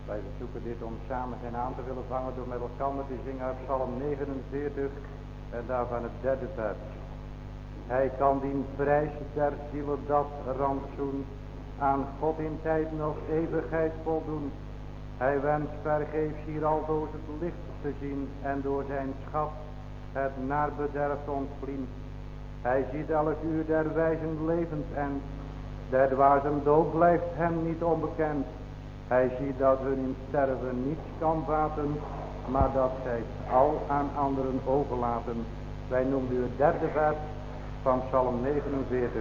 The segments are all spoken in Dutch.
Wij verzoeken dit om samen zijn aan te willen vangen door met elkaar te zingen uit Psalm 49 en daarvan het derde vers. Hij kan dien prijs der zielen dat rantsoen aan God in tijd nog eeuwigheid voldoen. Hij wenst vergeefs hier aldoos het licht te zien en door zijn schat het naar bederf ontvlien. Hij ziet elk uur der wijzen levensend, der dwazen dood blijft hem niet onbekend. Hij ziet dat hun in sterven niets kan baten, maar dat zij al aan anderen overlaten. Wij noemen u het derde vers van Psalm 49.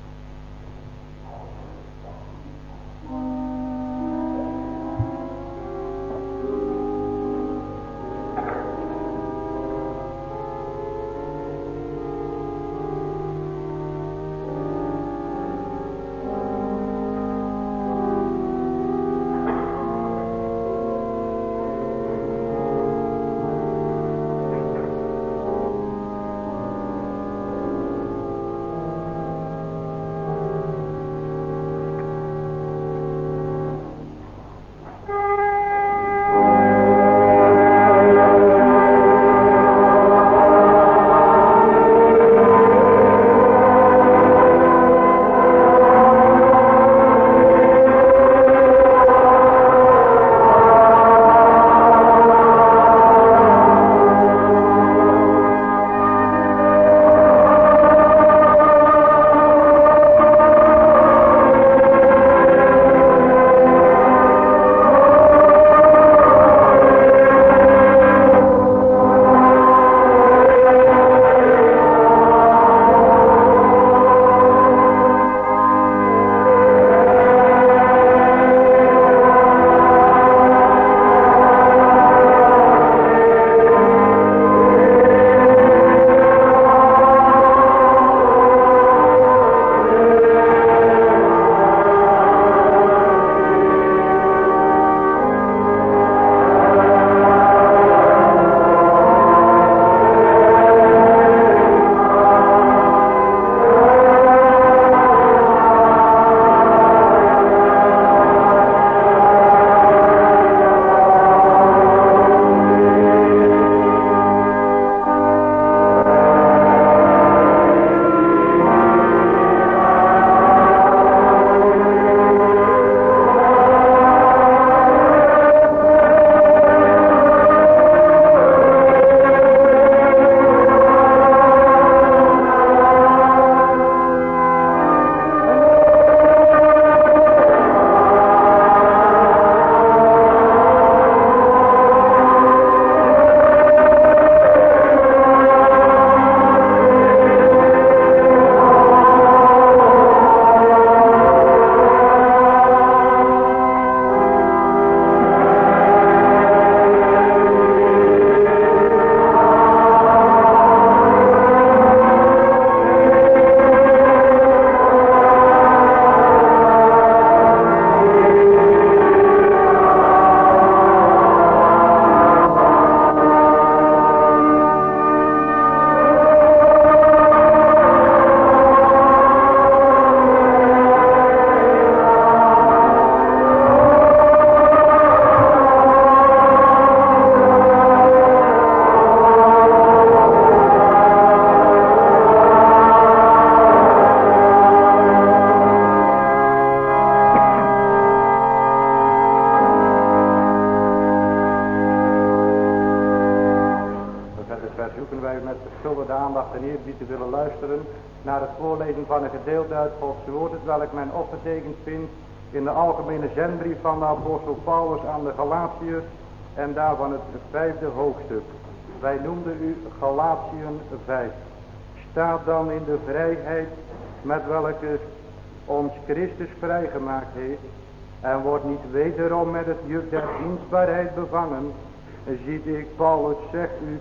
Van een gedeelte uit Gods woord, het welk men opgetekend vindt in de algemene zendbrief van de apostel Paulus aan de Galatiërs en daarvan het 5e hoofdstuk. Wij noemden u Galatiën 5. Staat dan in de vrijheid met welke ons Christus vrijgemaakt heeft en wordt niet wederom met het juk der dienstbaarheid bevangen. Ziet ik, Paulus zegt u,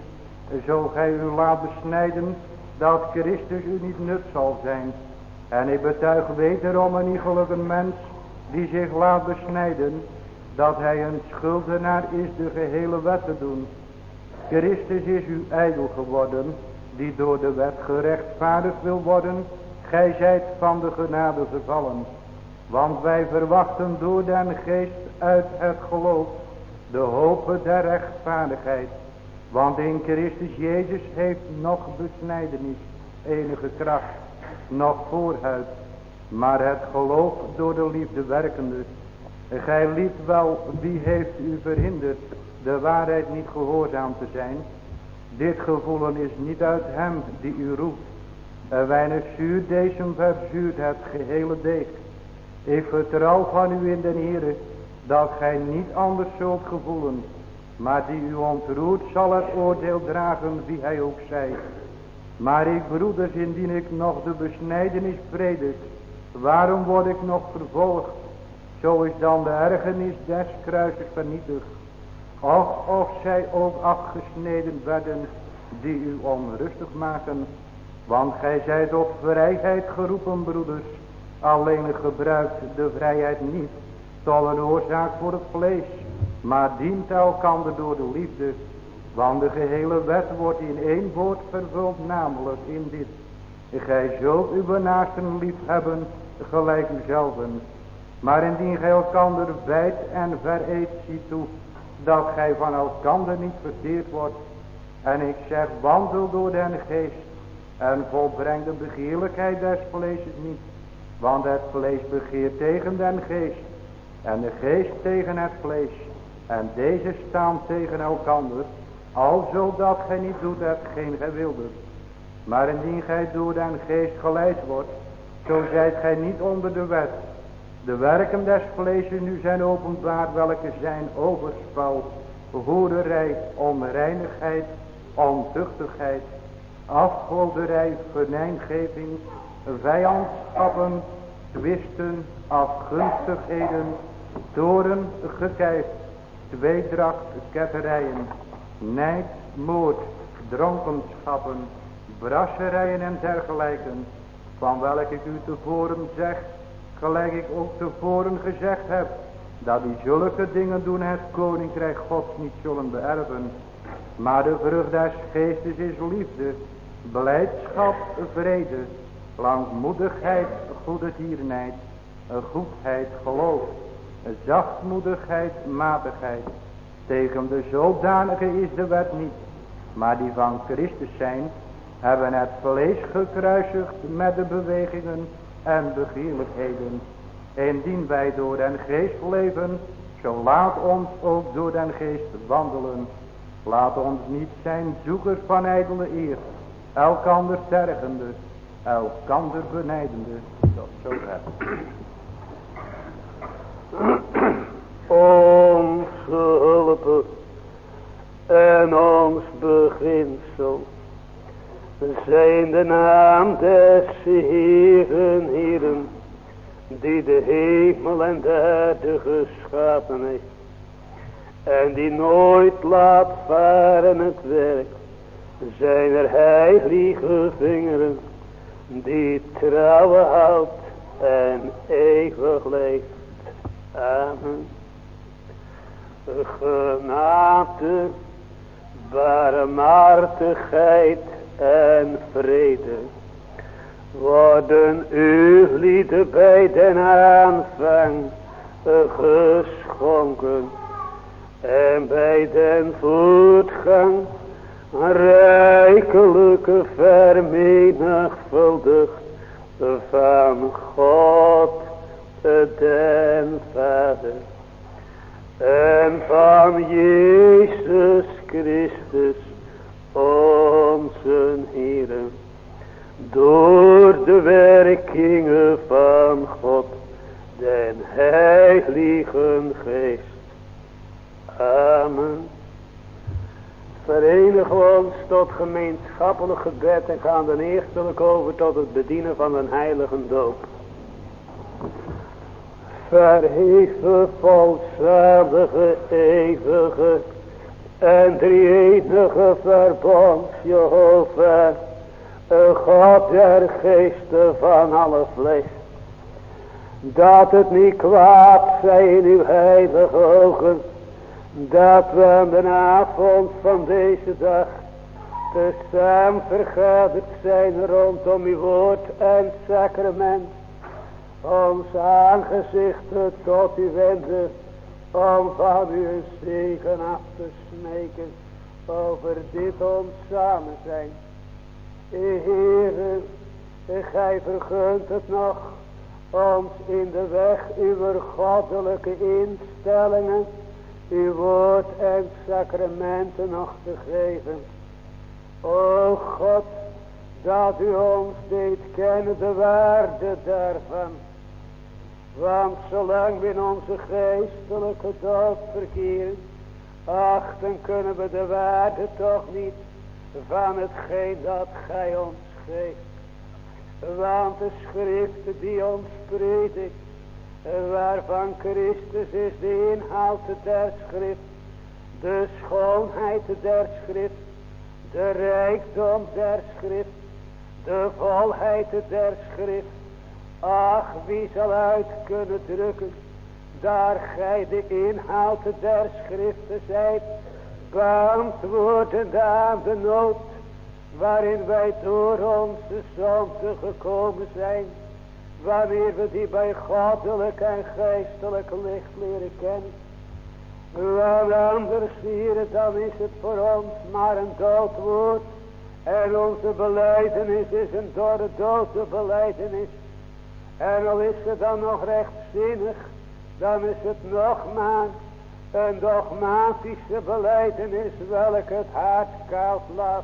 zo gij u laat besnijden, dat Christus u niet nut zal zijn. En ik betuig wederom een iegelijke mens die zich laat besnijden, dat hij een schuldenaar is de gehele wet te doen. Christus is u ijdel geworden, die door de wet gerechtvaardigd wil worden. Gij zijt van de genade vervallen. Want wij verwachten door den geest uit het geloof de hoop der rechtvaardigheid. Want in Christus Jezus heeft nog besnijdenis enige kracht, nog voorhuid, maar het geloof door de liefde werkende. Gij liet wel, wie heeft u verhinderd de waarheid niet gehoorzaam te zijn? Dit gevoelen is niet uit hem die u roept. Weinig zuur deze verzuurt het gehele deeg. Ik vertrouw van u in den Heere, dat gij niet anders zult gevoelen, maar die u ontroert zal het oordeel dragen wie hij ook zij. Maar ik broeders, indien ik nog de besnijdenis predik, waarom word ik nog vervolgd? Zo is dan de ergernis des kruises vernietigd. Of zij ook afgesneden werden die u onrustig maken. Want gij zijt op vrijheid geroepen, broeders. Alleen gebruikt de vrijheid niet tot een oorzaak voor het vlees, maar dient elkander door de liefde. Want de gehele wet wordt in één woord vervuld, namelijk in dit: gij zult uw naasten lief hebben gelijk uzelven. Maar indien gij elkander bijt en vereet, ziet toe dat gij van elkander niet verteerd wordt. En ik zeg, wandel door den geest en volbreng de begeerlijkheid des vleeses niet. Want het vlees begeert tegen den geest en de geest tegen het vlees. En deze staan tegen elkander, alzo dat gij niet doet hetgeen gij wilde. Maar indien gij door den geest geleid wordt, zo zijt gij niet onder de wet. De werken des vleeses nu zijn openbaar, welke zijn overspel, hoererij, onreinigheid, ontuchtigheid, afgoderij, venijngeving, vijandschappen, twisten, afgunstigheden, toorn, gekijf, tweedracht, ketterijen, nijd, moord, dronkenschappen, brasserijen en dergelijken, van welke ik u tevoren zeg, gelijk ik ook tevoren gezegd heb, dat die zulke dingen doen het koninkrijk Gods niet zullen beërven. Maar de vrucht des geestes is liefde, blijdschap, vrede, langmoedigheid, goedertierenheid, goedheid, geloof, zachtmoedigheid, matigheid. Tegen de zodanige is de wet niet, maar die van Christus zijn, hebben het vlees gekruisigd met de bewegingen en begeerlijkheden. Indien wij door den geest leven, zo laat ons ook door den geest wandelen. Laat ons niet zijn zoekers van ijdele eer, elkander tergende, elkander benijdende. Tot zover. Ons hulp en ons beginsel zijn de naam des Heeren, Heeren, die de hemel en de aarde geschapen heeft, en die nooit laat varen het werk zijn er heilige vingeren, die trouwen houdt en eeuwig leeft. Amen. Genade, barmhartigheid en vrede worden uw lieden bij den aanvang geschonken en bij den voortgang rijkelijke vermenigvuldigd van God den Vader en van Jezus Christus onze Heere, door de werkingen van God den Heiligen Geest. Amen. Verenigen we ons tot gemeenschappelijk gebed en gaan dan eerstelijk over tot het bedienen van een heilige doop. Verheven, volzalige, eeuwige en drie-enige verbond, Jehovah, God der geesten van alle vlees, dat het niet kwaad zij in uw heilige ogen, dat we aan de avond van deze dag tezamen vergaderd zijn rondom uw woord en sacrament, ons aangezicht tot u wenden om van u een zegen af te smeken over dit ons samen zijn. Heere, gij vergunt het nog ons in de weg uw goddelijke instellingen, uw woord en sacramenten nog te geven. O God, dat u ons deed kennen de waarde daarvan. Want zolang we in onze geestelijke dood verkeren, achten kunnen we de waarde toch niet van hetgeen dat gij ons geeft. Want de schriften die ons predikt, waarvan Christus is de inhoud der schrift, de schoonheid der schrift, de rijkdom der schrift, de volheid der schrift. Ach, wie zal uit kunnen drukken, daar gij de inhoud der schriften zijt, beantwoordend aan de nood, waarin wij door onze zonde gekomen zijn, wanneer we die bij goddelijk en geestelijk licht leren kennen. Want anders hier, dan is het voor ons maar een doodwoord, en onze belijdenis is een door de dode belijdenis. En al is het dan nog rechtzinnig, dan is het nog maar een dogmatische belijdenis, welke het hart koud laat.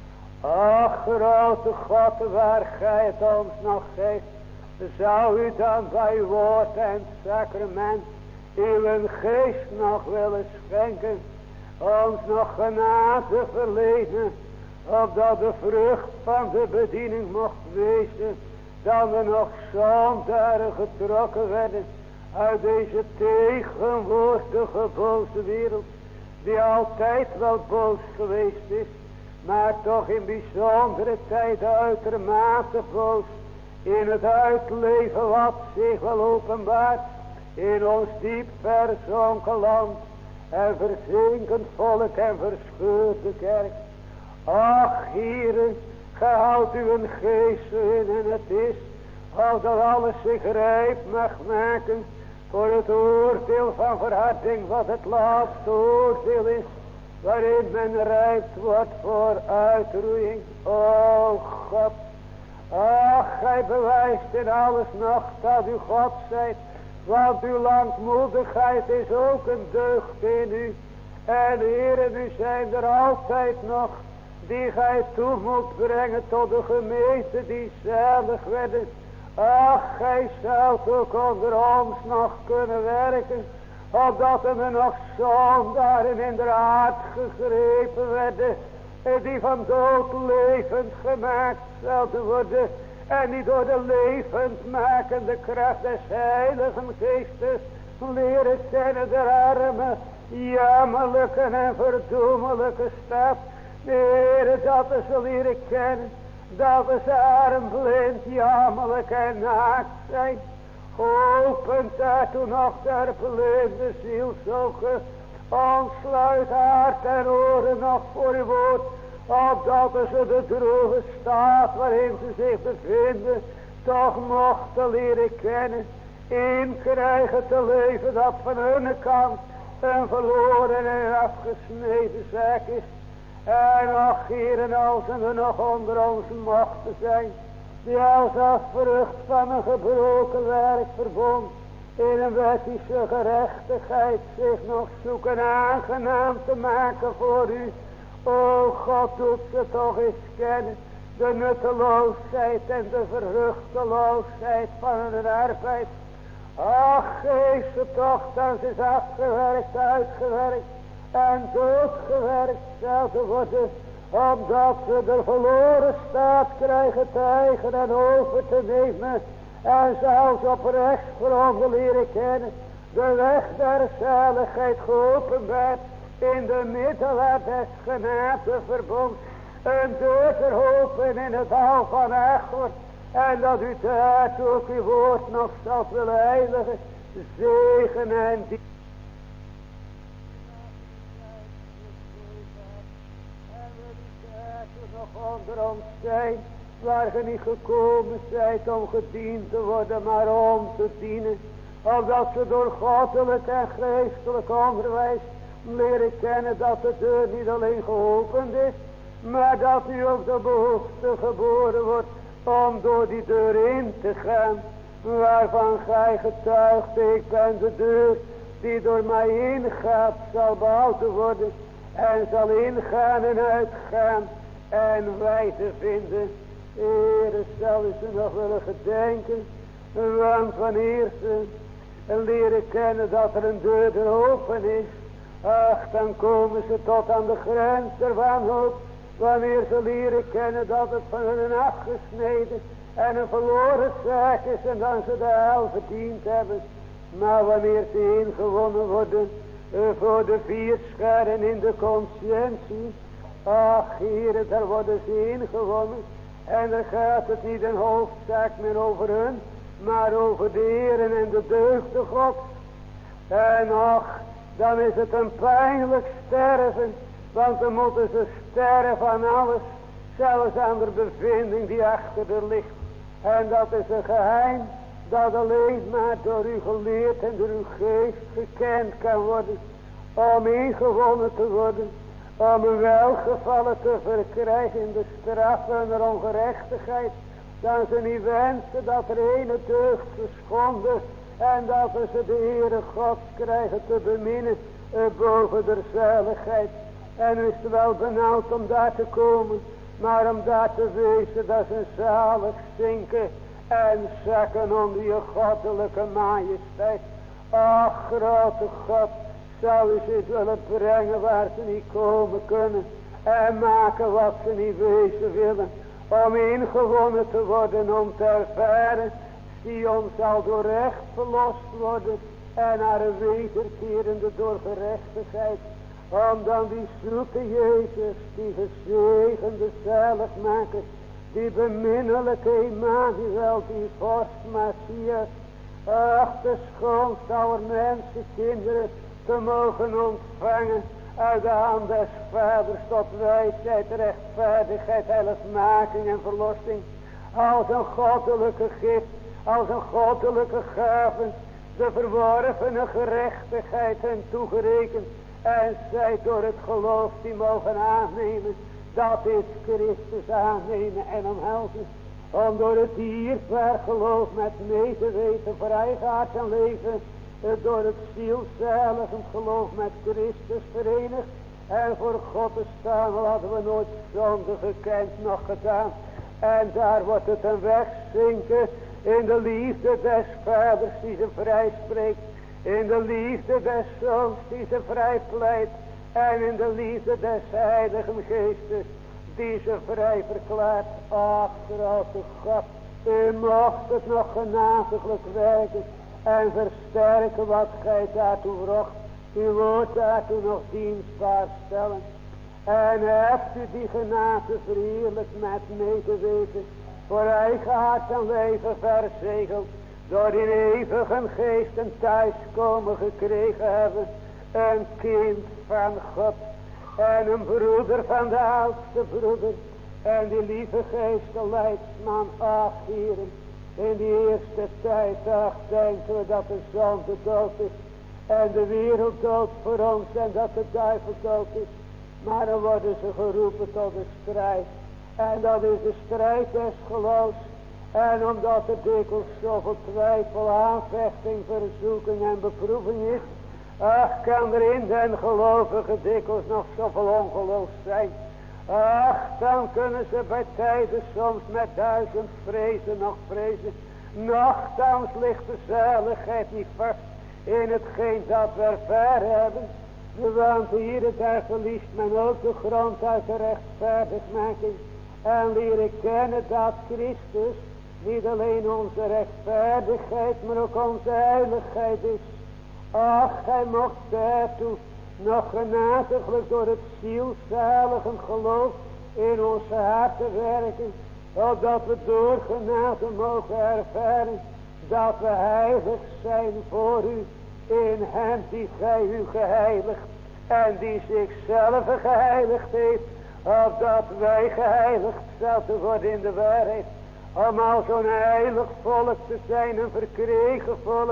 Ach, grote God, waar gij het ons nog geeft, zou u dan bij woord en sacrament uw geest nog willen schenken, ons nog genade verlenen, opdat de vrucht van de bediening mocht wezen, dat we nog zondaren getrokken werden uit deze tegenwoordige boze wereld, die altijd wel boos geweest is, maar toch in bijzondere tijden uitermate boos, in het uitleven wat zich wel openbaart, in ons diep verzonken land, en verzinkend volk en verscheurde kerk. Ach, Heere, gij houdt uw geest in, en het is, als dat alles zich rijp mag maken voor het oordeel van verharding, wat het laatste oordeel is, waarin men rijpt wordt voor uitroeiing. O God, ach, gij bewijst in alles nog dat u God zijt, want uw langmoedigheid is ook een deugd in u. En Heere, nu zijn er altijd nog die gij toe moet brengen tot de gemeente die zalig werden. Ach, gij zult ook onder ons nog kunnen werken, opdat er nog zondaren in de aard gegrepen werden, die van dood levend gemaakt zouden worden, en die door de levendmakende kracht des Heiligen Geestes leren kennen de arme, jammerlijke en verdoemelijke stad. Heere, dat ze leren kennen, dat ze arm, blind, jammerlijk en naakt zijn. Opent daartoe nog der blinde zielzoeken, ontsluit hart en oren nog voor uw woord, opdat ze de droeve staat waarin ze zich bevinden, toch mochten leren kennen, inkrijgen te leven dat van hun kant een verloren en afgesneden zaak is. En ach, Heeren, als er nog onder ons mochten zijn, die als vrucht van een gebroken werk verbond, in een wettische gerechtigheid zich nog zoeken aangenaam te maken voor u. O God, doet ze toch eens kennen, de nutteloosheid en de vruchteloosheid van hun arbeid. Ach, geef ze toch, dan ze is afgewerkt, uitgewerkt en doodgewerkt zouden worden, omdat ze de verloren staat krijgen te eigen en over te nemen, en zelfs op rechtsgronden leren kennen, de weg der zaligheid geopenbaard, in de middelaar des genadeverbond, een deur verhopen in het hal van Achor, en dat u daar ook uw woord nog zal willen heiligen, zegen en die. Nog onder ons zijn, waar ge niet gekomen zijt om gediend te worden, maar om te dienen. Opdat ze door goddelijk en geestelijk onderwijs leren kennen dat de deur niet alleen geopend is, maar dat nu ook de behoefte geboren wordt om door die deur in te gaan. Waarvan gij getuigt, ik ben de deur die door mij ingaat, zal behouden worden. En zal ingaan en uitgaan en wijze vinden. Heere, zouden ze nog willen gedenken. Want wanneer ze leren kennen dat er een deur er open is, ach, dan komen ze tot aan de grens der wanhoop. Wanneer ze leren kennen dat het van hun afgesneden en een verloren zaak is en dan ze de hel verdiend hebben. Maar wanneer ze ingewonnen worden voor de 4 scharen in de conscientie, ach, Heere, daar worden ze ingewonnen. En dan gaat het niet een hoofdzaak meer over hun, maar over de Heeren en de deugden God. En ach, dan is het een pijnlijk sterven, want dan moeten ze sterven aan alles, zelfs aan de bevinding die achter er ligt. En dat is een geheim dat alleen maar door u geleerd en door uw geest gekend kan worden, om ingewonnen te worden, om een welgevallen te verkrijgen in de straf en de ongerechtigheid, dan ze niet wensen dat er ene deugd geschonden en dat ze de Heere God krijgen te beminnen boven de zaligheid. En u is het wel benauwd om daar te komen, maar om daar te wezen dat ze zalig zinken en zakken onder je goddelijke majesteit. Ach, grote God, zou u ze willen brengen waar ze niet komen kunnen en maken wat ze niet wezen willen, om ingewonnen te worden, om te ervaren, Sion zal door recht verlost worden en naar een wederkerende door gerechtigheid, om dan die zoete Jezus, die gezegende zaligmaker, die beminnelijke Emmanuel, die vorst Messias, ach, de schoonste aller mensen, kinderen, te mogen ontvangen uit de hand des vaders tot wijsheid, rechtvaardigheid, heiligmaking en verlossing, als een goddelijke gift, als een goddelijke gave, de verworvene gerechtigheid hen toegerekend, en zij door het geloof die mogen aannemen, dat is Christus aannemen en omhelzen, om door het dierbaar geloof met medeweten voor eigen hart en leven, door het zielzaligend geloof met Christus verenigd en voor God te staan, al hadden we nooit zonde gekend nog gedaan. En daar wordt het een wegzinken in de liefde des vaders die ze vrij spreekt, in de liefde des zoons die ze vrij pleit en in de liefde des heiligen geestes die ze vrij verklaart. Ach, grote God, u mocht het nog genadiglijk werken en versterken wat gij daartoe vrocht, uw woord daartoe nog dienstbaar stellen. En hebt u die genade verheerlijkt met medeweten, voor eigen hart en leven verzegeld, door die eeuwige geest en thuiskomen gekregen hebben, een kind van God en een broeder van de oudste broeder, en die lieve geest de leidsman, ach, Heeren, in die eerste tijd, ach, denken we dat de zonde dood is en de wereld dood voor ons en dat de duivel dood is. Maar dan worden ze geroepen tot de strijd. En dat is de strijd des geloofs. En omdat er dikwijls zoveel twijfel, aanvechting, verzoeking en beproeving is, ach, kan er in den gelovigen dikwijls nog zoveel ongeloof zijn. Ach, dan kunnen ze bij tijden soms met 1000 vrezen nog vrezen. Nochtans ligt de zaligheid niet vast in hetgeen dat we ervaren hebben. Want hier daar verliest men ook de grond uit de rechtvaardigmaking. En leren kennen dat Christus niet alleen onze rechtvaardigheid, maar ook onze heiligheid is. Ach, hij mocht daartoe nog genadiglijk door het zielzaligend geloof in onze harten werken, opdat we door genade mogen ervaren dat we heilig zijn voor u in hem die gij u geheiligd en die zichzelf geheiligd heeft, opdat wij geheiligd zouden worden in de waarheid, om al zo'n heilig volk te zijn, een verkregen volk,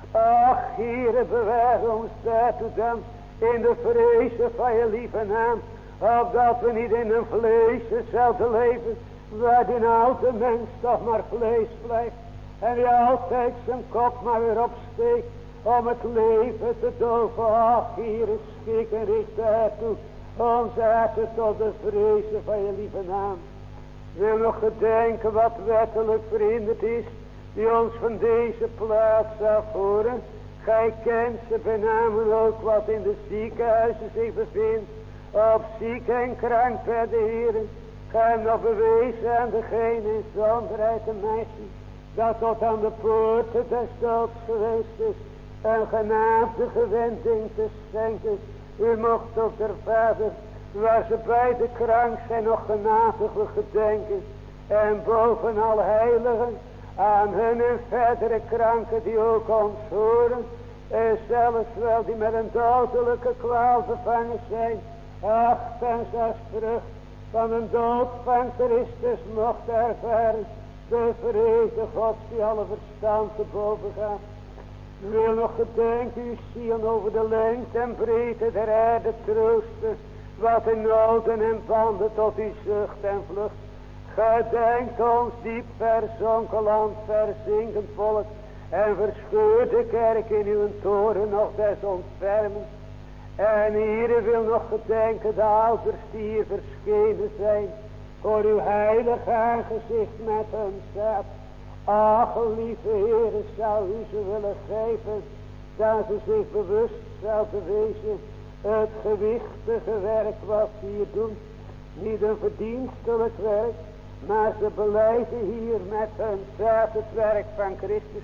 Ach, Heere, bewaar ons daartoe dan in de vrezen van je lieve naam. Opdat we niet in een vlees zouden leven, waarin oude mens toch maar vlees blijft. En die altijd zijn kop maar weer opsteekt om het leven te doven. Ach, Heere, schik en richt daartoe onze harten tot de vrezen van je lieve naam. Wil nog gedenken wat wettelijk verhinderd is, die ons van deze plaats afvoeren. Gij kent ze benamen ook wat in de ziekenhuizen zich bevindt. Op ziek en krank bij de Heeren. Gij nog bewezen aan degene in zonderheid en meisje, dat tot aan de poorten des doods geweest is, een genadige wending te schenken. U mocht ook der Vader, waar ze beide krank zijn, nog genadig gedenken. En boven alle heiligen, aan hun en verdere kranken die ook ons horen, en zelfs wel die met een dodelijke kwaal bevangen zijn, ach, en als vrucht van een dood van Christus mocht ervaren, de vrede Gods die alle verstand te boven gaat. Wil nog gedenken uw ziel over de lengte en breedte der aarde troosten, wat in noden en banden tot uw zucht en vlucht. Gedenkt ons diep verzonken land, verzinkend volk, en verscheur de kerk in uw toren nog des ontfermens. En hier wil nog gedenken de ouders die hier verschenen zijn, voor uw heilig aangezicht met hun zaad. Ach, lieve Heere, zou u ze willen geven, dat ze zich bewust zouden wezen, het gewichtige werk wat ze hier doen, niet een verdienstelijk werk, maar ze beleiden hier met hun zaad het werk van Christus.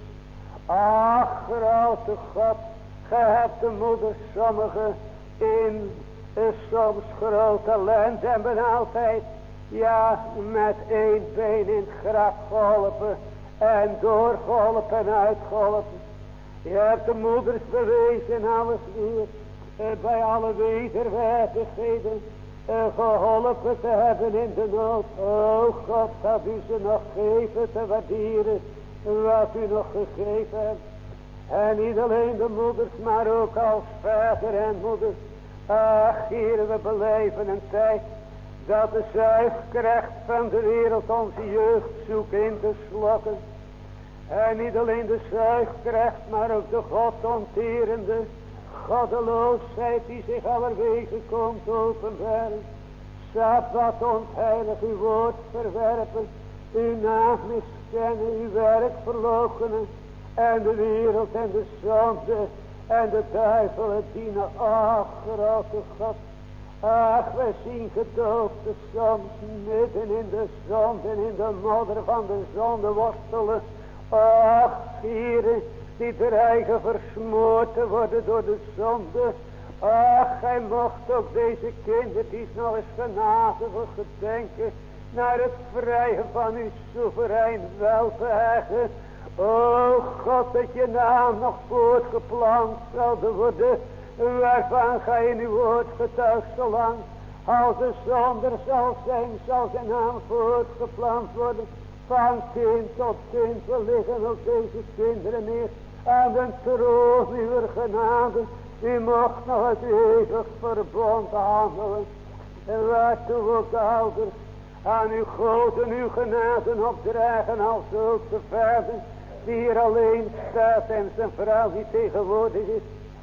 Ach, grote God, gij hebt de moeders sommigen in soms groot talent en benauwdheid, ja, met één been in het graf geholpen en doorgeholpen en uitgeholpen. Je hebt de moeders bewezen in alles weer, bij alle wederwaardigheden, geholpen te hebben in de nood. O God, dat u ze nog geven te waarderen, wat u nog gegeven hebt. En niet alleen de moeders, maar ook als vader en moeder. Ach, Heer, we beleven een tijd dat de zuigkracht van de wereld onze jeugd zoekt in te slokken. En niet alleen de zuigkracht, maar ook de godonterende goddeloosheid die zich allerwege komt openbaren. Sabbat ontheilig, uw woord verwerpen, uw naam miskennen, uw werk verloochenen, en de wereld en de zonde en de duivel het dienen. Ach, grote God, ach, wij zien gedoofden soms midden in de zonde en in de modder van de zonde worstelen. Ach, Heere, die dreigen versmoord te worden door de zonde. Ach, gij mocht ook deze kindertjes nog eens genadig gedenken naar het vrije van uw soeverein welbehagen. O God, dat je naam nog voortgeplant zal worden, waarvan gij in uw woord getuigt, zolang als er zonder zal zijn, zal zijn naam voortgeplant worden. Van kind tot kind, we liggen op deze kinderen neer, aan de troon uw genade. U mocht nog het eeuwig verbond handelen. En waartoe ook de ouders aan uw God en uw genade opdragen, als ook de vader die hier alleen staat en zijn vrouw niet tegenwoordig is.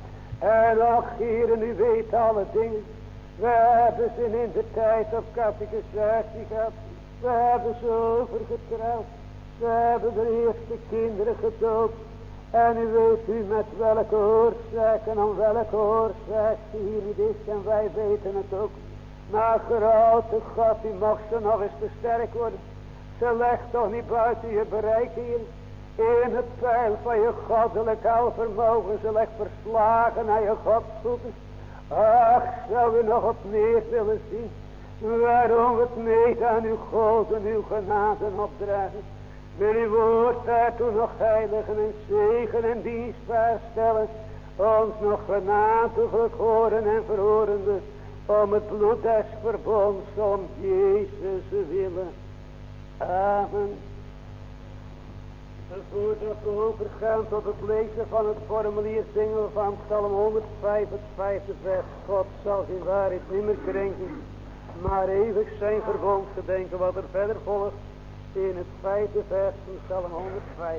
En ach, Heer, u weet alle dingen. We hebben ze in de tijd op catechisatie gehad. We hebben ze overgetrouwd. We hebben de eerste kinderen gedoopt. En u weet u met welke oorzaak en om welke oorzaak ze hier niet is. En wij weten het ook. Maar grote God, u mocht ze nog eens te sterk worden. Ze legt toch niet buiten je bereik hier. In het pijl van je goddelijk alvermogen, ze legt verslagen naar je godsvoeten. Ach, zou u nog op neer willen zien, waarom het niet aan uw God en uw genade opdragen. Wil uw woord daartoe nog heiligen en zegen en dienstbaar stellen, ons nog genadiglijk horen en verhorende, om het bloed des verbonds, om Jezus willen. Amen. Voordat we overgaan tot het lezen van het formulier zingen van Psalm 105, het 5e vers. God zal zijn waarheid nimmer krenken, maar eeuwig zijn verbond gedenken. Wat er verder volgt in het 5e vers van Psalm 105.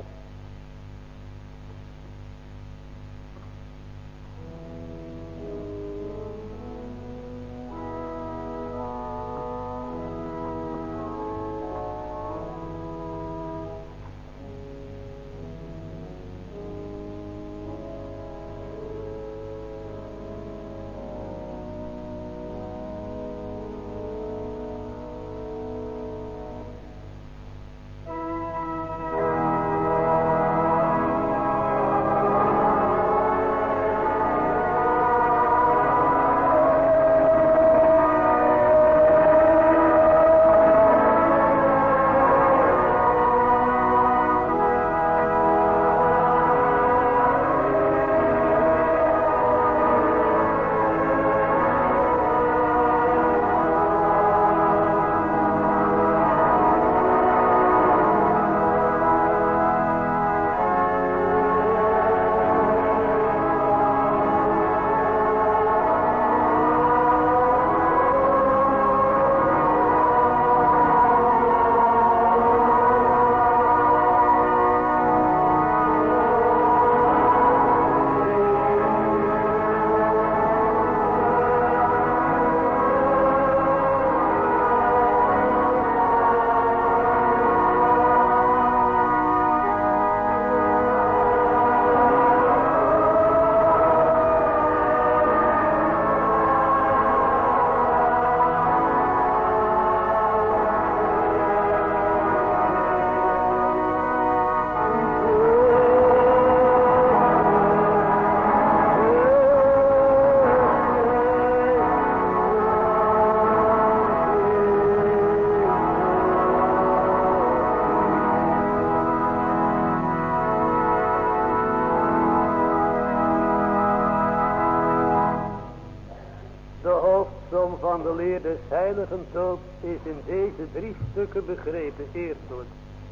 Van de leer des heiligen doop is in deze 3 stukken begrepen. Eerstelijk,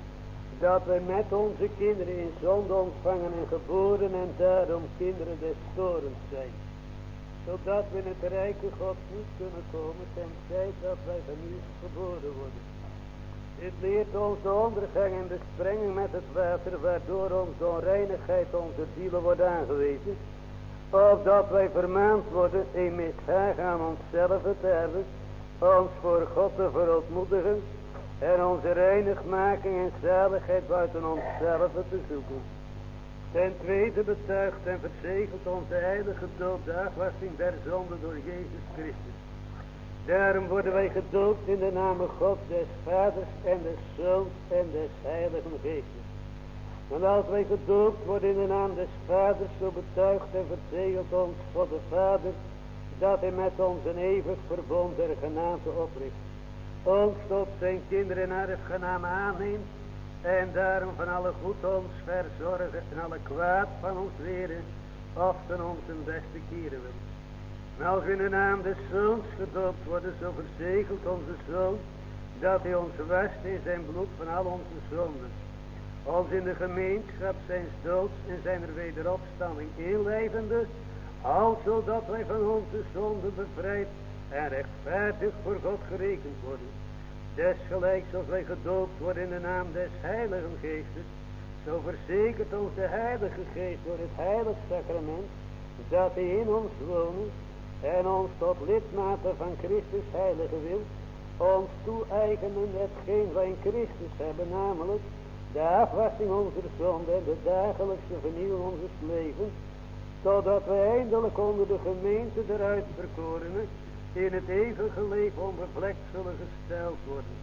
dat wij met onze kinderen in zonde ontvangen en geboren en daarom kinderen des toorns zijn, zodat we in het rijke Gods niet kunnen komen tenzij dat wij vernieuwd geboren worden. Dit leert ons de ondergang en besprenging met het water, waardoor ons de onreinigheid onze zielen wordt aangewezen, opdat wij vermaand worden in mishagen aan onszelf te hebben, ons voor God te verootmoedigen en onze reinigmaking en zaligheid buiten onszelf te zoeken. Ten tweede betuigt en verzegelt onze heilige doop de afwassing der zonde door Jezus Christus. Daarom worden wij gedoopt in de naam God des Vaders en des Zoons en des Heiligen Geestes. Want als wij gedoopt worden in de naam des Vaders, zo betuigt en verzegelt ons God de Vader, dat hij met ons een eeuwig verbond der genade opricht. Ons tot zijn kinderen en erfgenamen aanneemt, en daarom van alle goed ons verzorgen en alle kwaad van ons leren, of ten ons een beste keren wil. En als we in de naam des Zoons gedoopt worden, zo verzegelt onze Zoon, dat hij ons wast in zijn bloed van al onze zonden. Ons in de gemeenschap zijn doods en zijn er wederopstanding inlijvende, al zodat wij van onze zonden bevrijd en rechtvaardig voor God gerekend worden. Desgelijks als wij gedoopt worden in de naam des Heiligen Geestes, zo verzekert ons de Heilige Geest door het heilig sacrament, dat hij in ons wonen en ons tot lidmaten van Christus heilige wil, ons toe-eigenen hetgeen wij in Christus hebben, namelijk de afwassing onze zonde en de dagelijkse vernieuwing onze levens, totdat wij eindelijk onder de gemeente der uitverkorenen in het eeuwige leven onbevlekt zullen gesteld worden.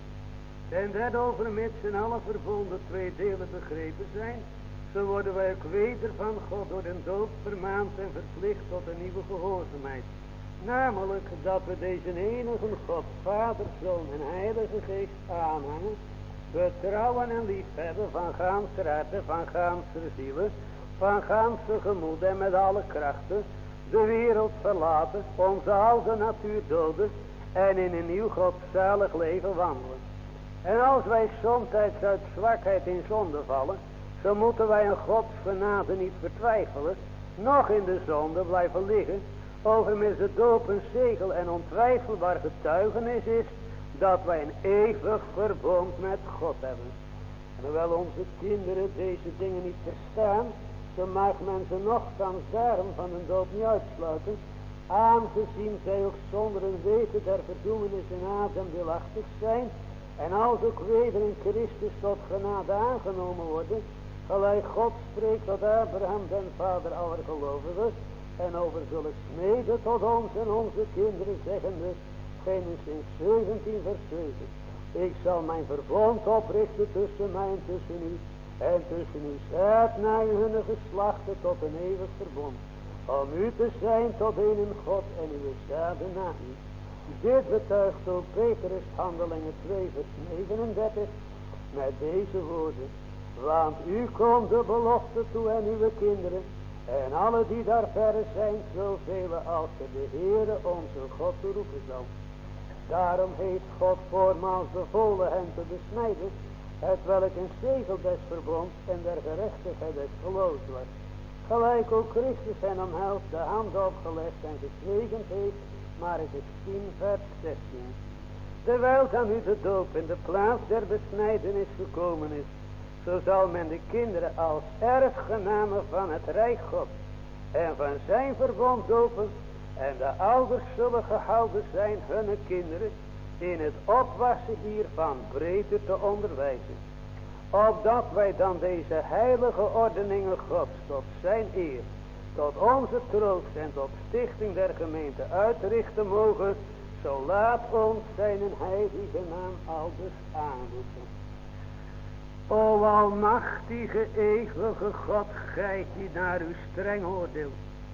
En dat overmits in alle verbonden 2 delen begrepen zijn, zo worden wij ook weder van God door den doop vermaand en verplicht tot een nieuwe gehoorzaamheid. Namelijk dat we deze enige God, Vader, Zoon en Heilige Geest aanhangen, betrouwen en liefhebben van ganse harte, van ganse zielen, van ganse gemoed en met alle krachten, de wereld verlaten, onze oude natuur doden en in een nieuw godzalig leven wandelen. En als wij somtijds uit zwakheid in zonde vallen, zo moeten wij een Gods genade niet vertwijfelen, nog in de zonde blijven liggen, overmits de doop een zegel en ontwijfelbaar getuigenis is, dat wij een eeuwig verbond met God hebben. En hoewel onze kinderen deze dingen niet verstaan, zo mag men ze nochtans daarom van een doop niet uitsluiten, aangezien zij ook zonder een weten der verdoemenis in Adam deelachtig zijn, en als ook weder in Christus tot genade aangenomen worden, gelijk God spreekt tot Abraham den vader aller gelovigen, en over zullen smeden tot ons en onze kinderen, zeggende, Genesis 17 vers 7. Ik zal mijn verbond oprichten tussen mij en tussen u, en tussen uw zaad naar hun geslachten tot een eeuwig verbond, om u te zijn tot een God en uw zaden na u. Dit betuigt ook Petrus, Handelingen 2 vers 39, met deze woorden. Want u komt de belofte toe en uw kinderen, en alle die daar verre zijn, zoveel als de Heere onze God toeroepen zal. Daarom heeft God voormaals bevolen hen te besnijden, hetwelk een zegel des verbonds en der gerechtigheid des geloofs was. Gelijk ook Christus hen om helft de hand opgelegd en gezegend heeft, maar het is 10 vers 16. Terwijl dan nu de doop in de plaats der besnijdenis gekomen is, zo zal men de kinderen als erfgenamen van het rijk God en van zijn verbond dopen, en de ouders zullen gehouden zijn hunne kinderen in het opwassen hiervan breder te onderwijzen. Opdat wij dan deze heilige ordeningen Gods tot zijn eer, tot onze troost en tot stichting der gemeente uitrichten mogen, zo laat ons zijn heilige naam aldus aanroepen. O almachtige eeuwige God, gij die naar uw streng oordeel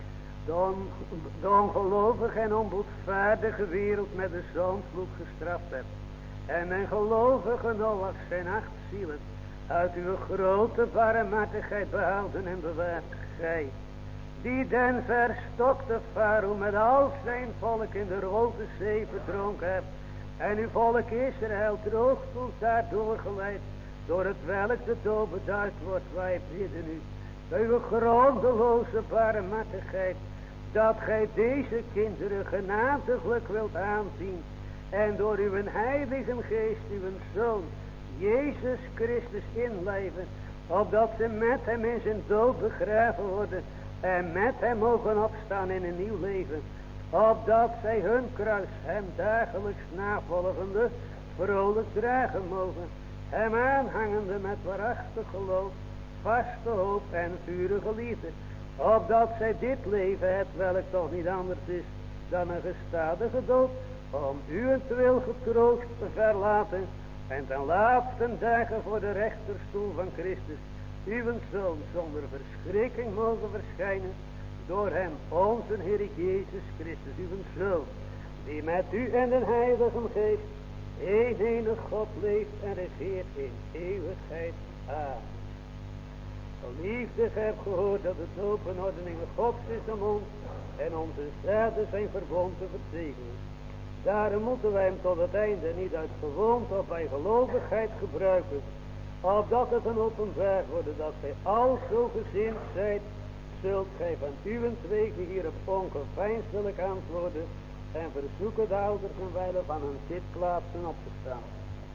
de ongelovige en onboedvaardige wereld met de zondvloed gestraft hebt, en een gelovige Noach zijn 8 zielen uit uw grote barmhartigheid behouden en bewaard, gij die den verstokte Farao met al zijn volk in de Rode Zee verdronken hebt, en uw volk Israël droogtens daardoor geleid, door het welk de dood beduid wordt. Wij bidden u bij uw grondeloze barmhartigheid, dat gij deze kinderen genadiglijk wilt aanzien, en door uw heilige geest uw Zoon Jezus Christus inleven, opdat ze met hem in zijn dood begraven worden, en met hem mogen opstaan in een nieuw leven, opdat zij hun kruis hem dagelijks navolgende vrolijk dragen mogen, hem aanhangende met waarachtig geloof, vaste hoop en vurige liefde, opdat zij dit leven, het welk toch niet anders is dan een gestadige dood, om uwentwil getroost te verlaten, en ten laatste dagen voor de rechterstoel van Christus, uw Zoon, zonder verschrikking mogen verschijnen, door hem, onze Heer Jezus Christus, uw Zoon, die met u en de Heilige Geest, één enig God leeft en regeert in eeuwigheid. Amen. Geliefde, gij hebt gehoord dat het dopenordening Gods is om ons en onze zaden zijn verbond te verzegelen. Daarom moeten wij hem tot het einde niet uit gewoonte of bij gelovigheid gebruiken, opdat het een openbaar worden dat gij al zo gezind zijt, zult gij van uwentwege hierop ongeveinsdelijk antwoorden en verzoeken de ouders en wijle van hun zitplaatsen op te staan.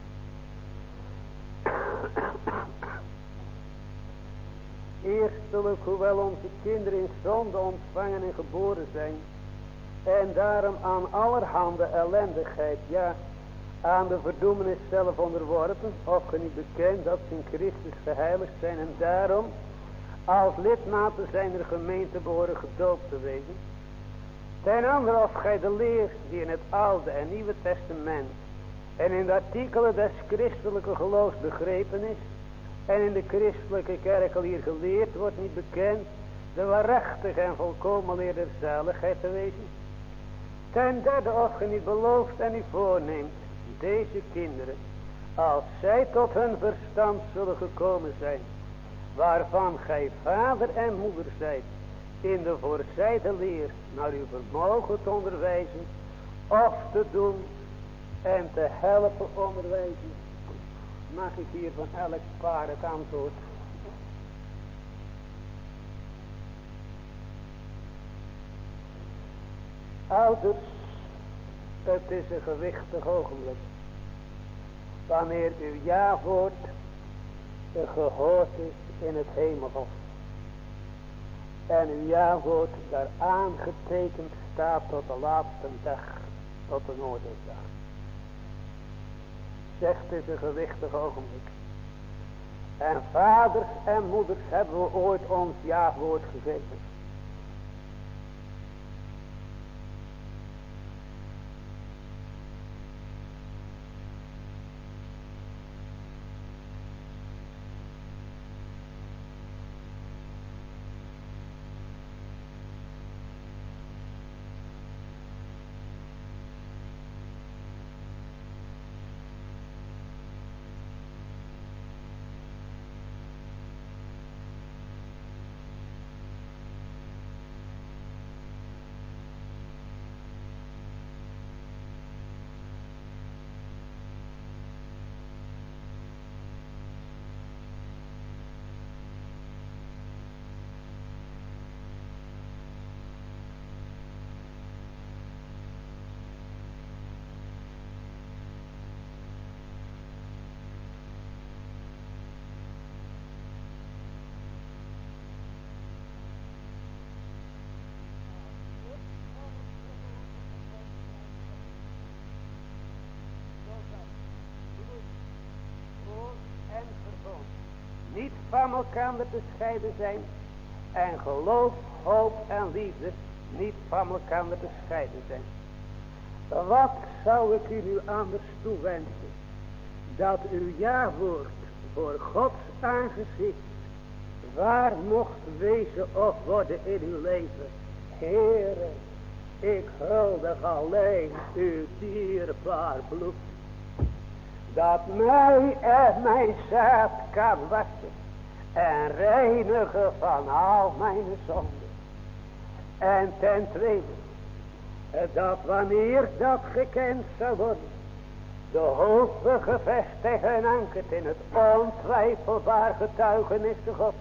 Eerstelijk, hoewel onze kinderen in zonde ontvangen en geboren zijn, en daarom aan allerhande ellendigheid, ja, aan de verdoemenis zelf onderworpen, of ge niet bekend dat ze in Christus geheiligd zijn en daarom als lidmaten zijn der gemeente behoren gedoopt te wezen. Ten andere, of gij de leer die in het Oude en Nieuwe Testament en in de artikelen des christelijke geloofs begrepen is, en in de christelijke kerk al hier geleerd wordt, niet bekend, de waarachtige en volkomen leer der zaligheid te wezen. Ten derde, of ge niet belooft en u voorneemt, deze kinderen, als zij tot hun verstand zullen gekomen zijn, waarvan gij vader en moeder zijt, in de voorzijde leer naar uw vermogen te onderwijzen, of te doen en te helpen onderwijzen. Mag ik hier van elk paar het antwoord? Ouders, het is een gewichtig ogenblik. Wanneer uw ja-woord gehoord is in het hemelhof. En uw ja-woord daar aangetekend staat tot de laatste dag, tot de oordeelsdag. Zegt, het is een gewichtig ogenblik. En vaders en moeders hebben we ooit ons ja-woord gegeven. Niet van elkaar te scheiden zijn. En geloof, hoop en liefde niet van elkaar te scheiden zijn. Wat zou ik u nu anders toewensen? Dat uw ja-woord voor Gods aangezicht waar mocht wezen of worden in uw leven. Heere, ik huldig alleen uw dierbaar bloed. Dat mij en mijn zaad kan wassen en reinigen van al mijn zonden. En ten tweede, dat wanneer dat gekend zal worden, de hoop gevestigd en ankerd in het ontwijfelbaar getuigenis te God,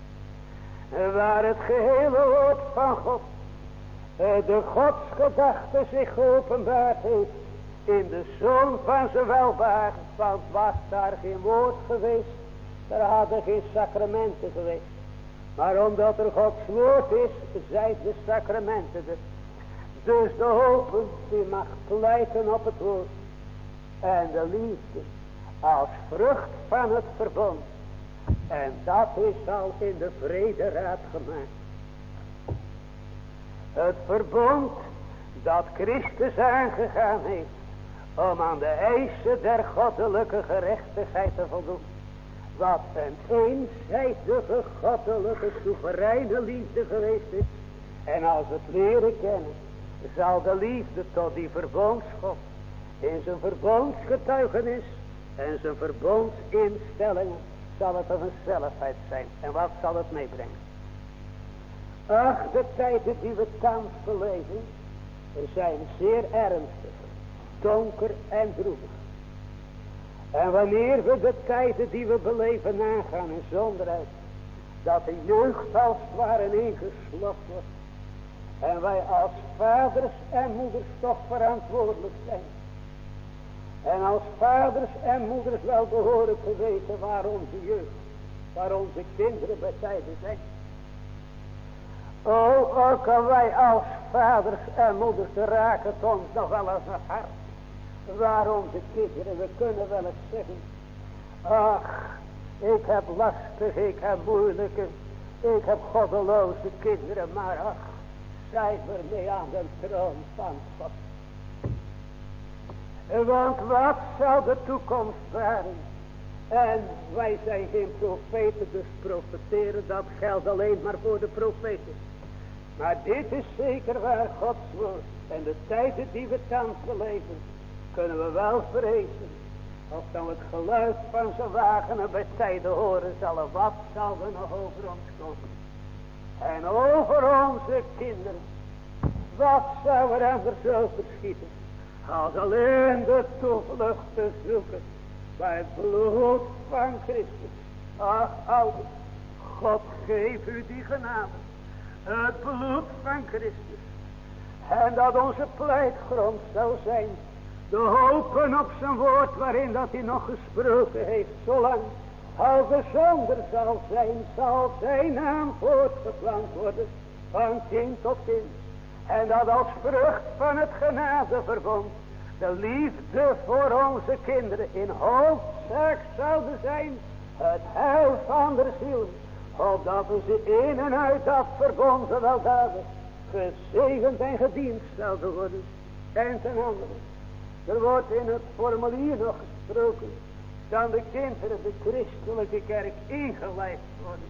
waar het gehele woord van God, de godsgedachte zich geopenbaard heeft in de zoon van zijn welbaar. Want was daar geen woord geweest, er hadden geen sacramenten geweest. Maar omdat er Gods woord is, zijn de sacramenten er. Dus de hoop die mag pleiten op het woord. En de liefde als vrucht van het verbond. En dat is al in de vrederaad gemaakt. Het verbond dat Christus aangegaan heeft om aan de eisen der goddelijke gerechtigheid te voldoen. Wat een eenzijdige goddelijke soevereine liefde geweest is. En als we het leren kennen, zal de liefde tot die verbondsgod in zijn verbondsgetuigenis en zijn verbondsinstellingen zal het een zelfheid zijn. En wat zal het meebrengen? Ach, de tijden die we thans beleven zijn zeer ernstig, donker en droevig. En wanneer we de tijden die we beleven nagaan in zonderheid, dat de jeugd als het ware ingeslopt wordt. En wij als vaders en moeders toch verantwoordelijk zijn. En als vaders en moeders wel behoren te weten waar onze jeugd, waar onze kinderen bij tijden zijn. Ook al wij als vaders en moeders raken het ons nog wel eens een hart. Waar onze kinderen, we kunnen wel eens zeggen. Ach, ik heb lastig, ik heb moeilijke, ik heb goddeloze kinderen, maar ach, zij mee aan de troon van God. Want wat zal de toekomst zijn? En wij zijn geen profeten, dus profeteren, dat geldt alleen maar voor de profeten. Maar dit is zeker waar Gods woord. En de tijden die we thans beleven, kunnen we wel vrezen. Of dan het geluid van zijn wagen bij tijden horen zullen. Wat zal er nog over ons komen? En over onze kinderen. Wat zou er anders over schieten? Als alleen de toevlucht te zoeken bij het bloed van Christus. Ach, ouders, God geef u die genade. Het bloed van Christus. En dat onze pleitgrond zal zijn. De hopen op zijn woord waarin dat hij nog gesproken heeft. Zolang als er zonder zal zijn naam voortgeplant worden. Van kind tot kind. En dat als vrucht van het genadeverbond. De liefde voor onze kinderen in hoofdzaak zouden zijn. Het heil van de ziel. Opdat we ze in en uit dat verbond weldadig gezegend en gediend zouden worden. En ten andere. Er wordt in het formulier nog gesproken. Dan de kinderen de christelijke kerk ingelijfd worden.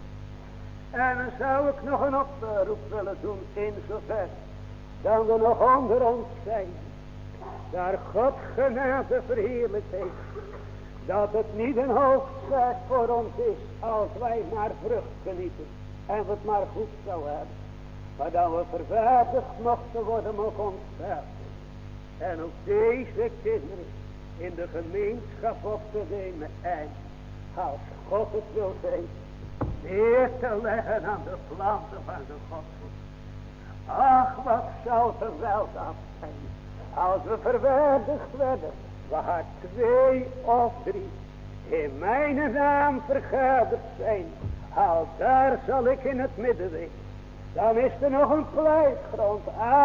En dan zou ik nog een oproep willen doen in zover. Dan er nog onder ons zijn. Daar God genade verheerlijkt heeft. Dat het niet een hoofdzaak voor ons is. Als wij maar vrucht genieten. En we het maar goed zouden hebben. Maar dat we verwaardigd mochten worden met ons zelf. En ook deze kinderen in de gemeenschap op te nemen. En als God het wil zijn. Neer te leggen aan de planten van de godsdienst. Ach, wat zou er wel dat zijn. Als we verwaardigd werden. Waar 2 of 3 in mijn naam vergaderd zijn. Al daar zal ik in het midden wezen. Dan is er nog een pleitgrond.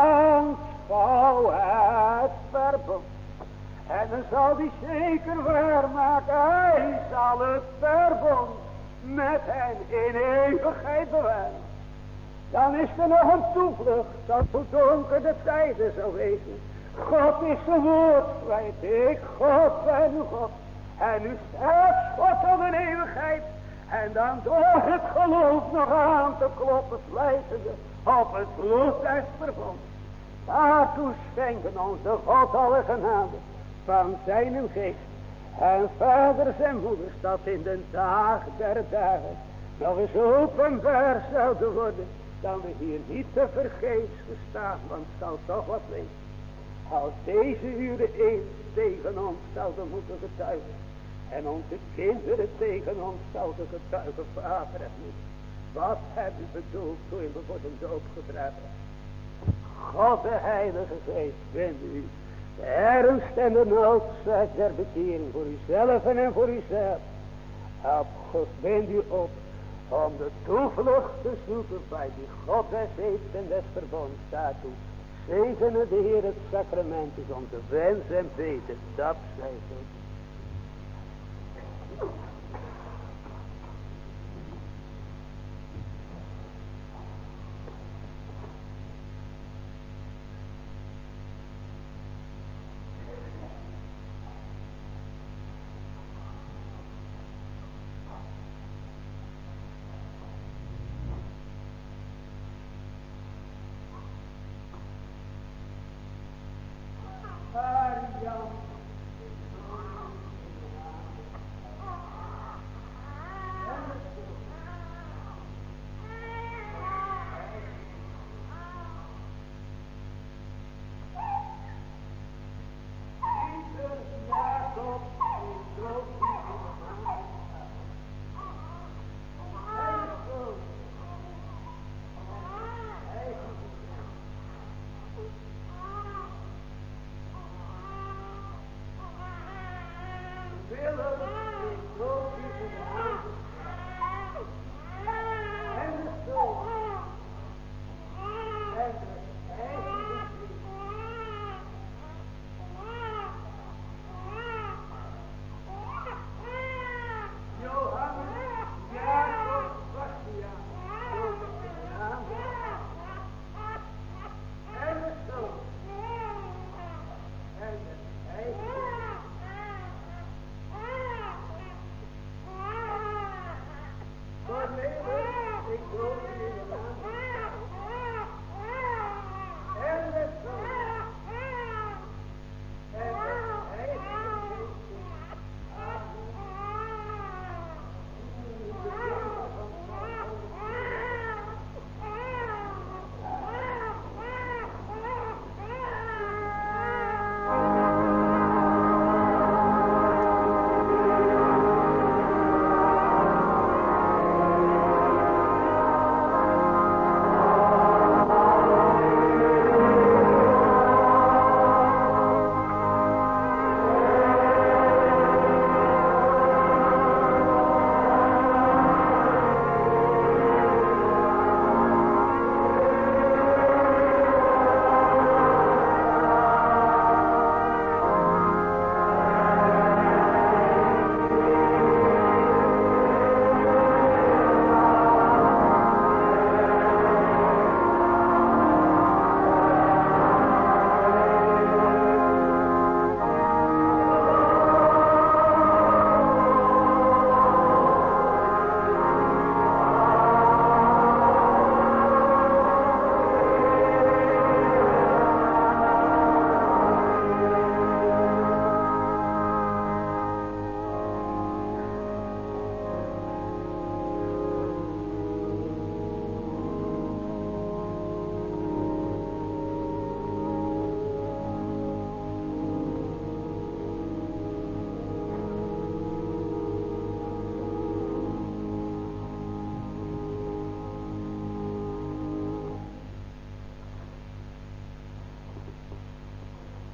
Aanschouw het verbond. En dan zal die zeker waarmaken. Hij zal het verbond met hen in eeuwigheid bewaren. Dan is er nog een toevlucht. Dat hoe donker de tijden zal wezen. God is zijn woord kwijt. Ik God ben uw God. En u staat God tot een eeuwigheid. En dan door het geloof nog aan te kloppen, slijtende op het bloed des verbonds. Daartoe schenken ons de God alle genade van zijn geest. En vaders en moeders dat in de dag der dagen nog eens openbaar zouden worden. Dan we hier niet te vergeefs gestaan, want het zal toch wat wezen. Als deze uren eens tegen ons zouden moeten getuigen. En onze kinderen tegen ons zouden getuigen, vader en moeder. Wat heb u bedoeld toen we voor de doop gedragen? God de Heilige Geest, wend u de ernst en de noodzaak der bekering voor uzelf en voor uzelf. Wend u op om de toevlucht te zoeken bij die God des heeft en des verbonds daartoe. Zegene de Heer het sacrament is onze wens en beden, dat zij zo.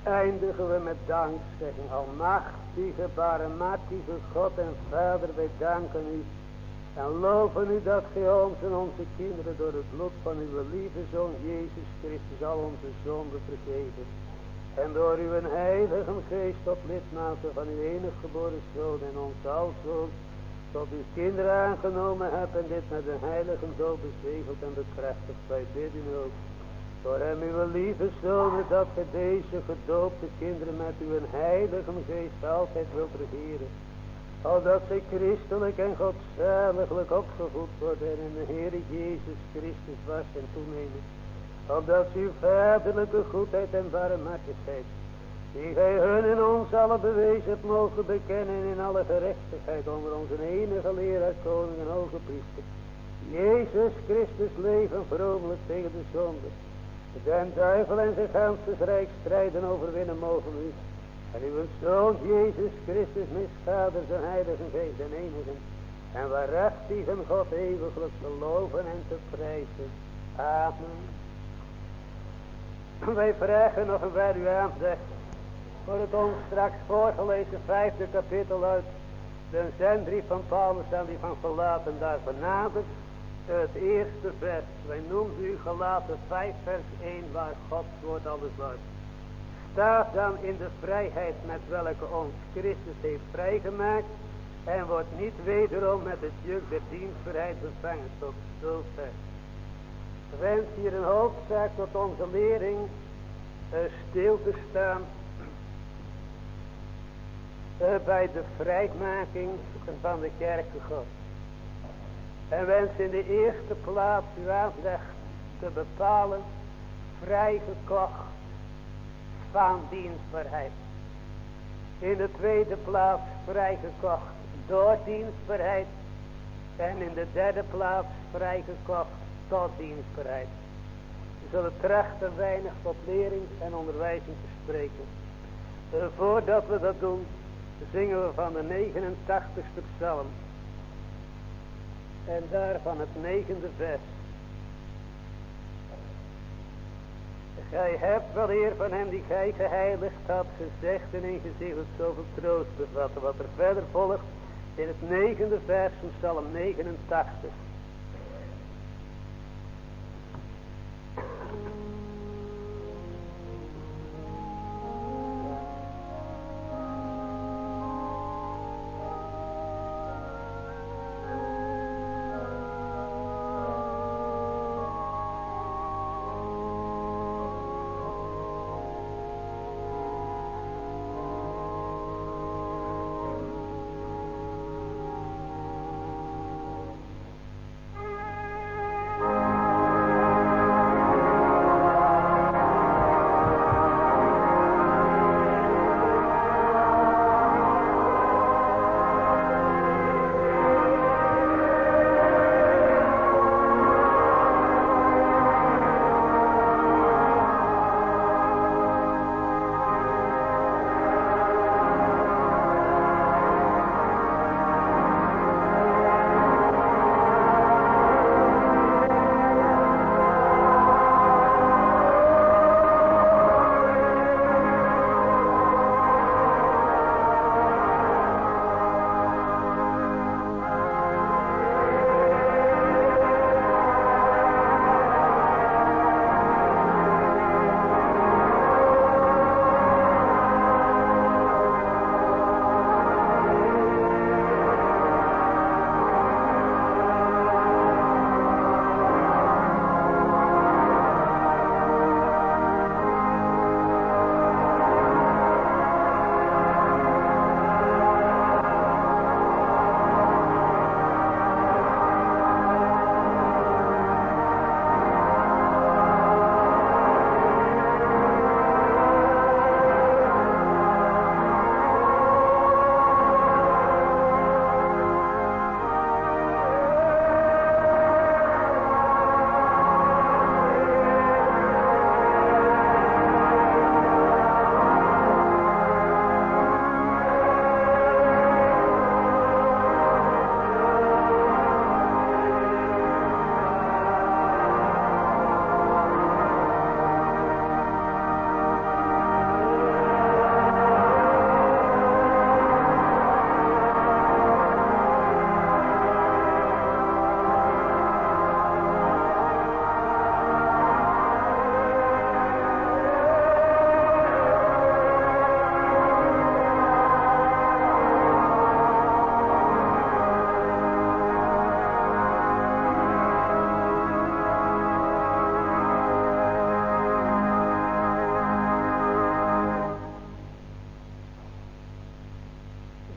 eindigen we met dankzegging. Almachtige, barmhartige God en Vader, wij danken u en loven u dat gij ons en onze kinderen door het bloed van uw lieve Zoon Jezus Christus al onze zonden vergeven. En door uw heilige geest tot lidmaten van uw enige geboren Zoon en ons alzoon tot uw kinderen aangenomen hebt en dit met de heilige dood bezegeld en bekrachtigd. Wij bidden ook door hem uw lieve Zoon dat gij deze gedoopte kinderen met uw heilige geest altijd wilt regeren. Opdat zij christelijk en godzaliglijk opgevoed worden en in de Heere Jezus Christus was en toenemen. Opdat uw vaderlijke goedheid en barmhartigheid, die gij hun en ons alle bewezen hebt mogen bekennen in alle gerechtigheid onder onze enige leraar, koning en hoge priester, Jezus Christus leven vromelijk tegen de zonde. Den duivel en zijn ganse rijk strijden overwinnen mogen u. En uw Zoon Jezus Christus misvader zijn heilige geest en enige. En waarachtig en God eeuwiglijk te loven en te prijzen. Amen. Wij vragen nog een bij uw aandacht voor het ons straks voorgelezen 5e kapitel uit de zendbrief van Paulus aan die van Galaten daar benadert. Het eerste vers, wij noemen u Galaten 5 vers 1 waar Gods woord alles luidt. Staat dan in de vrijheid met welke ons Christus heeft vrijgemaakt en wordt niet wederom met het juk der dienstvrijheid bevangen tot zover. Wens hier een hoofdzaak tot onze lering stil te staan bij de vrijmaking van de kerken God. En wens in de eerste plaats uw aandacht te bepalen, vrijgekocht van dienstbaarheid. In de tweede plaats vrijgekocht door dienstbaarheid. En in de derde plaats vrijgekocht tot dienstbaarheid. We zullen trachten weinig tot lering en onderwijzing te spreken. Voordat we dat doen, zingen we van de 89ste psalm. En daarvan het 9e vers. Gij hebt wel eer van hem die gij geheiligd had, gezegd en ingezegeld zoveel troost bevatten. Wat er verder volgt in het 9e vers van psalm 89.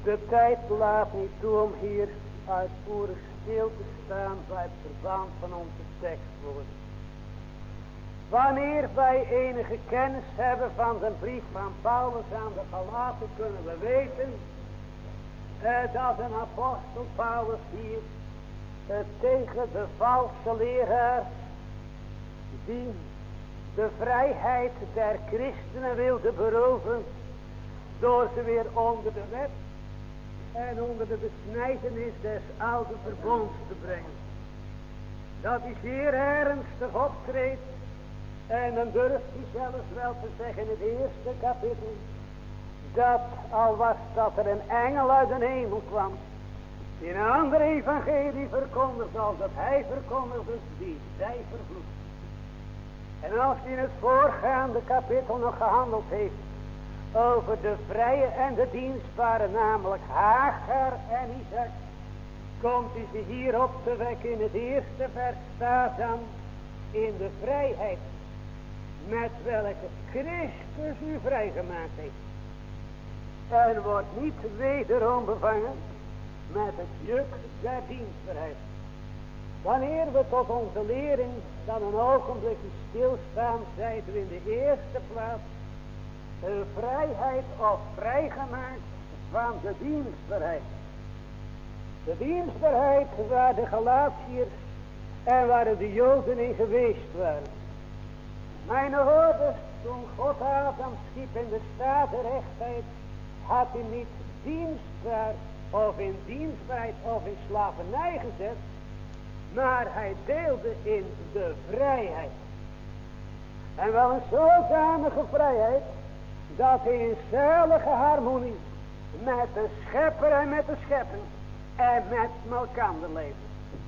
De tijd laat niet toe om hier uitvoerig stil te staan bij het verband van onze tekstwoorden. Wanneer wij enige kennis hebben van de brief van Paulus aan de Galaten, kunnen we weten dat een apostel Paulus hier tegen de valse leraars die de vrijheid der christenen wilde beroven door ze weer onder de wet en onder de besnijdenis des oude verbonds te brengen. Dat hij zeer ernstig optreedt. En dan durft hij zelfs wel te zeggen in het eerste kapitel, dat al was dat er een engel uit de hemel kwam, die een andere evangelie verkondigde als dat hij verkondigde, die zij vervloekt. En als hij in het voorgaande kapitel nog gehandeld heeft over de vrije en de dienstbare, namelijk Hagar en Isaac, komt hij ze hier op te wekken. In het eerste vers staat dan in de vrijheid met welke Christus u vrijgemaakt heeft. En wordt niet wederom bevangen met het juk der dienstbaarheid. Wanneer we tot onze lering dan een ogenblikje stilstaan, zeiden we in de eerste plaats een vrijheid of vrijgemaakt van de dienstbaarheid. De dienstbaarheid waar de Galatiërs en waar de Joden in geweest waren. Mijn hoorders, toen God Adam schiep in de staat der rechtheid, had hij niet dienstbaar of in dienstbaarheid of in slavernij gezet, maar hij deelde in de vrijheid. En wel een zodanige vrijheid, dat hij in zuilige harmonie met de schepper en met de schepping en met elkander leefde.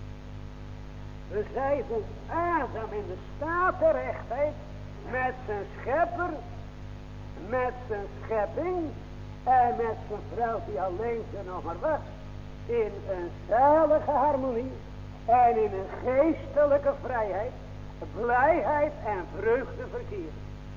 We zeiden Adam in de staat der rechtheid met zijn schepper, met zijn schepping en met zijn vrouw die alleen er nog maar was, in een zalige harmonie en in een geestelijke vrijheid, blijheid en vreugde verkeerd.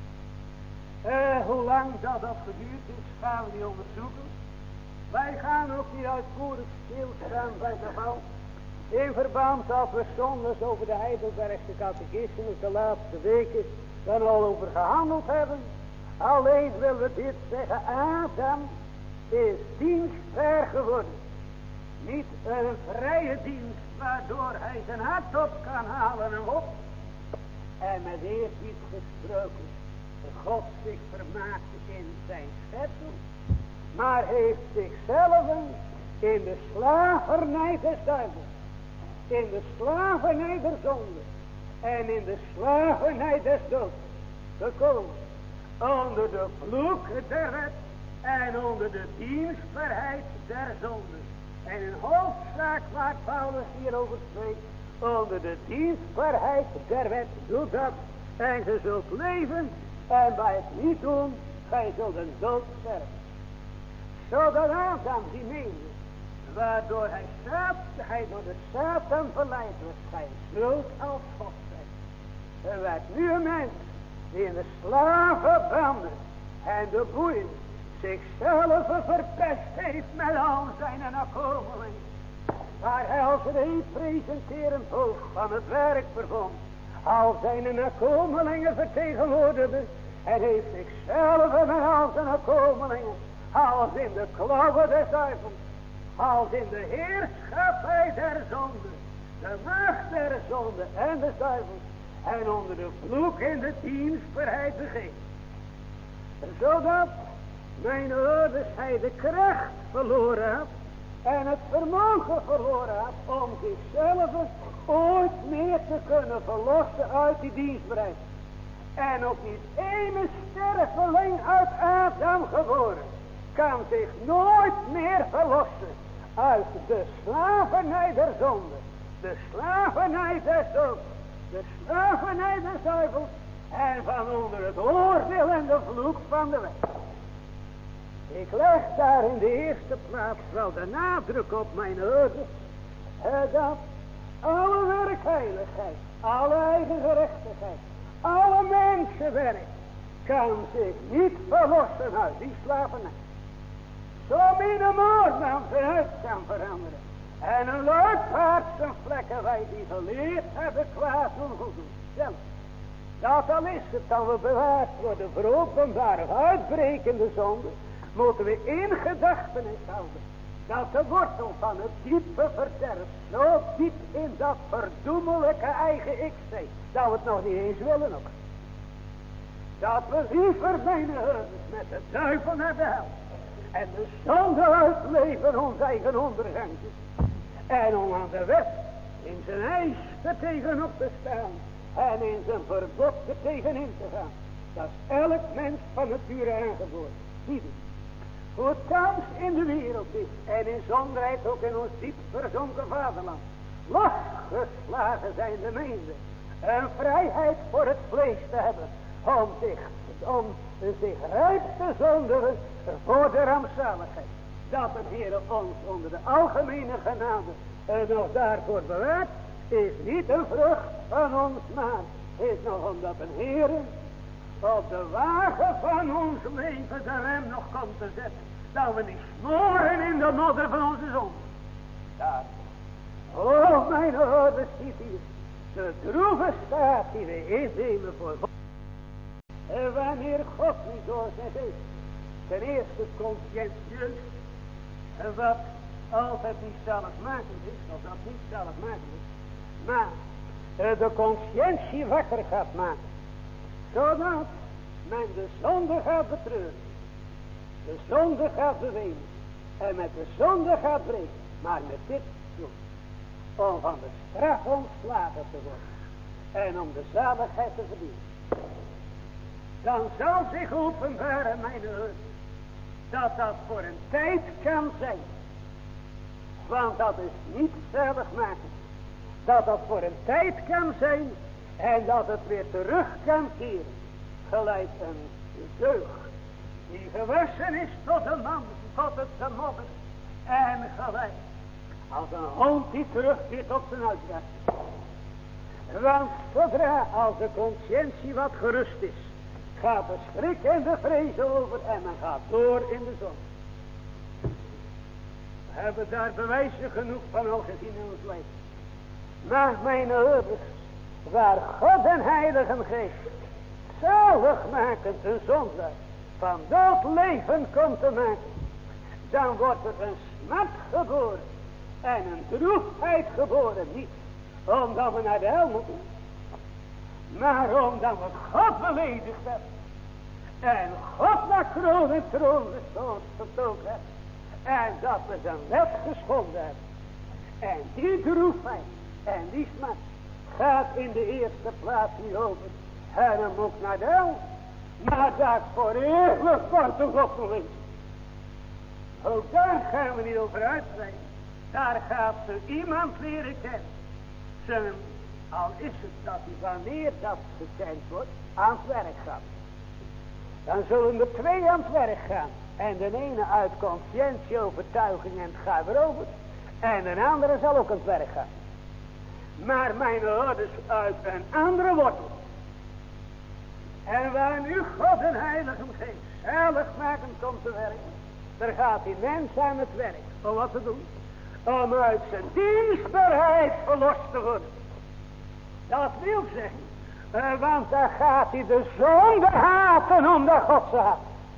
Hoe lang dat geduurd is, gaan we niet onderzoeken. Wij gaan ook niet uitvoerig stilstaan bij de val. In verband dat we zondags over de Heidelbergse catechismus de laatste weken dan al over gehandeld hebben. Alleen willen we dit zeggen, Adam is dienstbaar geworden. Niet een vrije dienst waardoor hij zijn hart op kan halen en op. En met eerbied gesproken, God zich vermaakte in zijn schepsel. Maar heeft zichzelf in de slavernij des duivels, in de slavernij der zonde en in de slavernij des doods gekomen. Onder de vloek der wet en onder de dienstbaarheid der zonde. En in hoofdzaak waar Paulus hierover spreekt, onder de dienstbaarheid der wet, doe dat en je zult leven, en bij het niet doen, gij zult een dood sterven. Zodat Adam die meende, waardoor hij door de Satan verleid werd, gij zult als God zijn. Er werd nu een mens die in de slavenbanden en de boeien zichzelf verpest heeft met al zijn nakomelingen. Waar hij als een presenterend hoofd van het werk vervond, al zijn nakomelingen vertegenwoordigde en heeft zichzelf en al zijn nakomelingen als in de klauwen des duivels, als in de heerschappij der zonde, de macht der zonde en des duivels, en onder de vloek in de dienstbaarheid begeeft. Zodat mijn ouders hij de kracht verloren had en het vermogen verloren had om zichzelf ooit meer te kunnen verlossen uit die dienstbaarheid. En ook niet ene sterveling uit Adam geboren kan zich nooit meer verlossen uit de slavernij der zonde, de slavernij des doods, de slavernij des duivels en van onder het oordeel en de vloek van de wet. Ik leg daar in de eerste plaats wel de nadruk op mijn ouders, dat alle werkheiligheid, alle eigen gerechtigheid, alle mensenwerk kan zich niet verlossen uit die slavernij. Zo min een moorman vooruit kan veranderen. En een luipaard zijn vlekken wij die geleerd hebben kwaad doen goed doen. Zelf. Dat al is het dan we bewaard worden voor openbare uitbrekende zonde. Moeten we in gedachtenis houden. Dat de wortel van het diepe verderf zo diep in dat verdoemelijke eigen ik steekt. Dat we het nog niet eens willen ook. Dat we liever mijn herders met de duivel naar de hel. En de zonde uitleven ons eigen ondergangjes. En om aan de wet in zijn eis er tegenop te staan. En in zijn verbod er tegenin te gaan. Dat is elk mens van nature aangeboren. Zie je. Hoe thans in de wereld is. En in zonderheid ook in ons diep verzonken vaderland. Losgeslagen zijn de meenden. Een vrijheid voor het vlees te hebben. Om zich rijp te zonderen voor de rampzaligheid. Dat de Heer ons onder de algemene genade nog daarvoor bewaart. Is niet een vrucht van ons maat. Is nog omdat een Heer op de wagen van ons leven de rem nog komt te zetten. Dat we niet smoren in de modder van onze zonde. Daar. Oh mijn hoorders, ziet hier. De droeve staat die we innemen voor God. En wanneer God niet door zijn geest. Ten eerste conscientieus. En wat altijd niet zaligmakend is. Of dat niet zaligmakend is. Maar de conscientie wakker gaat maken. Zodat men de zonde gaat betreuren. De zonde gaat bewegen. En met de zonde gaat breken. Maar met dit doel. Om van de straf ontslagen te worden. En om de zaligheid te verdienen. Dan zal zich openbaren, mijn Heer. Dat voor een tijd kan zijn. Want dat is niet zaligmakend. Dat voor een tijd kan zijn. En dat het weer terug kan keren. Gelijk een zeug. Die gewassen is tot een man. Tot het te modder. En gelijk. Als een hond die terugkeert op zijn uitgang. Want zodra als de conscientie wat gerust is. Gaat de schrik en de vrees over. En men gaat door in de zon. We hebben daar bewijzen genoeg van al gezien in ons leven. Maar mijn ouders. Waar God en Heilige Geest. Zaligmakend een zondaar. Van dat leven komt te maken. Dan wordt er een smat geboren. En een droefheid geboren. Niet omdat we naar de hel moeten. Maar omdat we God beledigd hebben. En God naar kroon en troon gestoken hebben. En dat we zijn wet geschonden hebben. En die droefheid en die smat gaat in de eerste plaats niet over. En dan moet naar de hel. Maar dat voor eeuwig wordt de God nog eens. Ook daar gaan we niet over uitweiden. Daar gaat ze iemand leren kennen. Al is het dat hij wanneer dat gekend wordt, aan het werk gaat. Dan zullen er twee aan het werk gaan. En de ene uit conscientie, overtuiging en het gaat erover. En de andere zal ook aan het werk gaan. Maar mijn ouders uit een andere wortel. En waar nu God en Heilige Geest zaligmakend komt te werken. Daar gaat die mens aan het werk. Om wat te doen? Om uit zijn dienstbaarheid verlost te worden. Dat wil zeggen. Want dan gaat hij de zonde haten omdat God ze haat.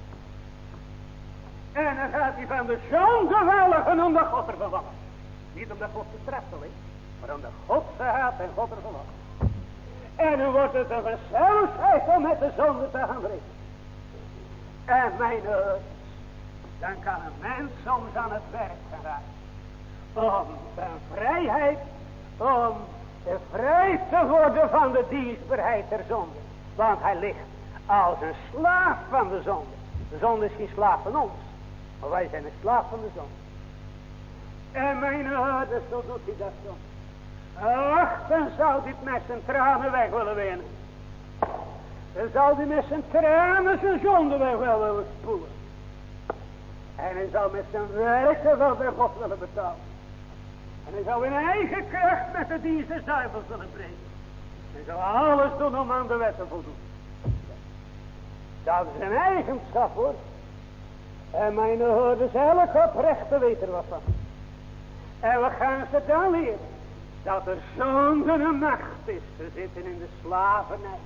En dan gaat hij van de zonde welgen omdat God er verwacht. Niet omdat God ze straft alleen. Maar omdat God ze haat en God er verwacht. En dan wordt het een gezelligheid om met de zonde te gaan breken. En mijn ouders. Dan kan een mens soms aan het werk gaan raken. Om zijn vrijheid. Om vrij te worden van de dienstbaarheid der zonde. Want hij ligt als een slaaf van de zonde. De zonde is geen slaaf van ons. Maar wij zijn een slaaf van de zonde. En mijn ouders, zo doet hij dat soms. Ach, dan zou hij met zijn tranen weg willen winnen. Dan zou hij met zijn tranen zijn zonde weg willen spoelen. En hij zou met zijn werken wel bij God willen betalen. En hij zou in eigen kracht met de dienst des duivels willen breken. Hij zou alles doen om aan de wet te voldoen. Dat is een eigenschap hoor. En mijn hoorders, elke oprechte weet er wat van. En we gaan ze dan leren. Dat er zonde een macht is. Ze zitten in de slavernij.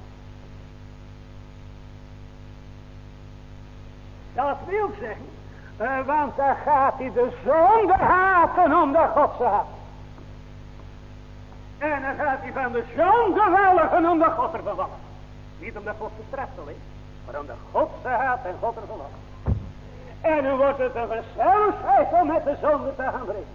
Dat wil zeggen. Want dan gaat hij de zonde haten omdat God ze haat. En dan gaat hij van de zonde welgen omdat God er verwacht. Niet omdat God gestraft alleen. Maar omdat God ze haat en God er verwacht. En dan wordt het een gezelligheid om met de zonde te gaan breken.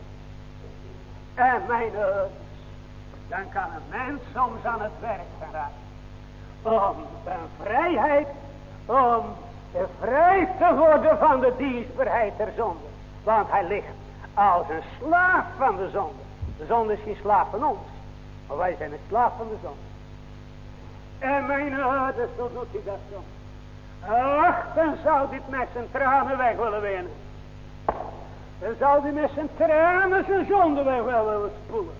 En mijn ouders. Dan kan een mens soms aan het werk gaan raken. Om een vrijheid. Om vrij te worden van de dienstbaarheid der zonde. Want hij ligt als een slaaf van de zonde. De zonde is geen slaaf van ons. Maar wij zijn een slaaf van de zonde. En mijn ouders, zo doet hij dat zo. Ach, dan zou dit met zijn tranen weg willen winnen. Dan zou hij met zijn tranen zijn zonde weg willen spoelen.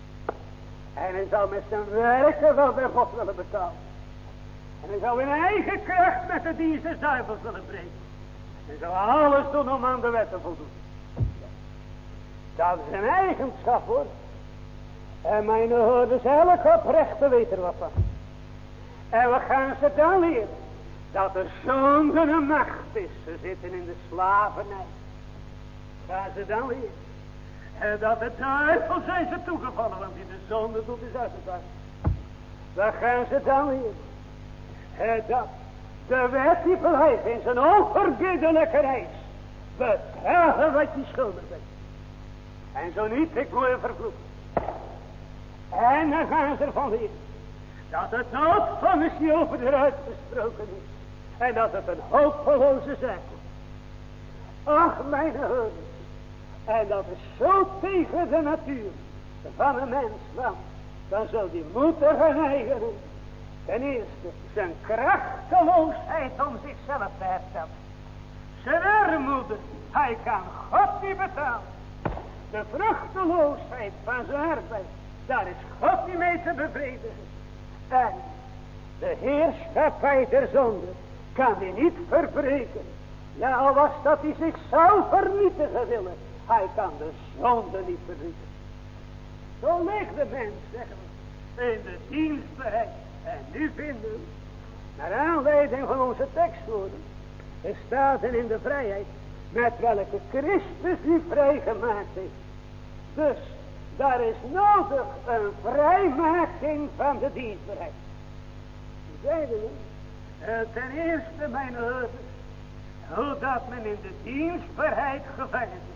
En hij zou met zijn werken wel bij God willen betalen. En hij zou in eigen kracht met de dienst des duivels willen breken. Hij zou alles doen om aan de wet te voldoen. Dat is een eigenschap hoor. En mijn hoorders, elke oprechte weet er wat van. En we gaan ze dan leren. Dat er zonde een macht is. Ze zitten in de slavernij. Gaan ze dan leren. En dat de duivel zijn ze toegevallen. Want die de zonde doet is uitgevallen. Dan gaan ze dan leren. En dat de wet die blijft in zijn onverbiddelijke reis. Betragen wat je schuldig bent. En zo niet, ik wil je vervloeken. En dan gaan ze ervan leren. Dat het noodvonnis niet over de ruit gesproken is. En dat het een hopeloze zaak is. Ach, mijn houders. En dat is zo tegen de natuur van een mens. Want dan zou die moeten gaan eigenen. Ten eerste zijn krachteloosheid om zichzelf te herstellen. Zijn armoede. Hij kan God niet betalen. De vruchteloosheid van zijn arbeid. Daar is God niet mee te bevredigen. En de heerschappij der zonde kan hij niet verbreken. Ja, al was dat hij zich zou vernietigen willen. Hij kan de zonde niet vernietigen. Zo ligt de mens, zeggen we, in de dienstbaarheid. En nu vinden we, naar aanleiding van onze tekstwoorden, er staat in de vrijheid, met welke Christus u vrijgemaakt heeft. Dus, daar is nodig een vrijmaking van de dienstbaarheid. Zeiden we, ten eerste mijn ouders, hoe dat men in de dienstbaarheid gevangen is.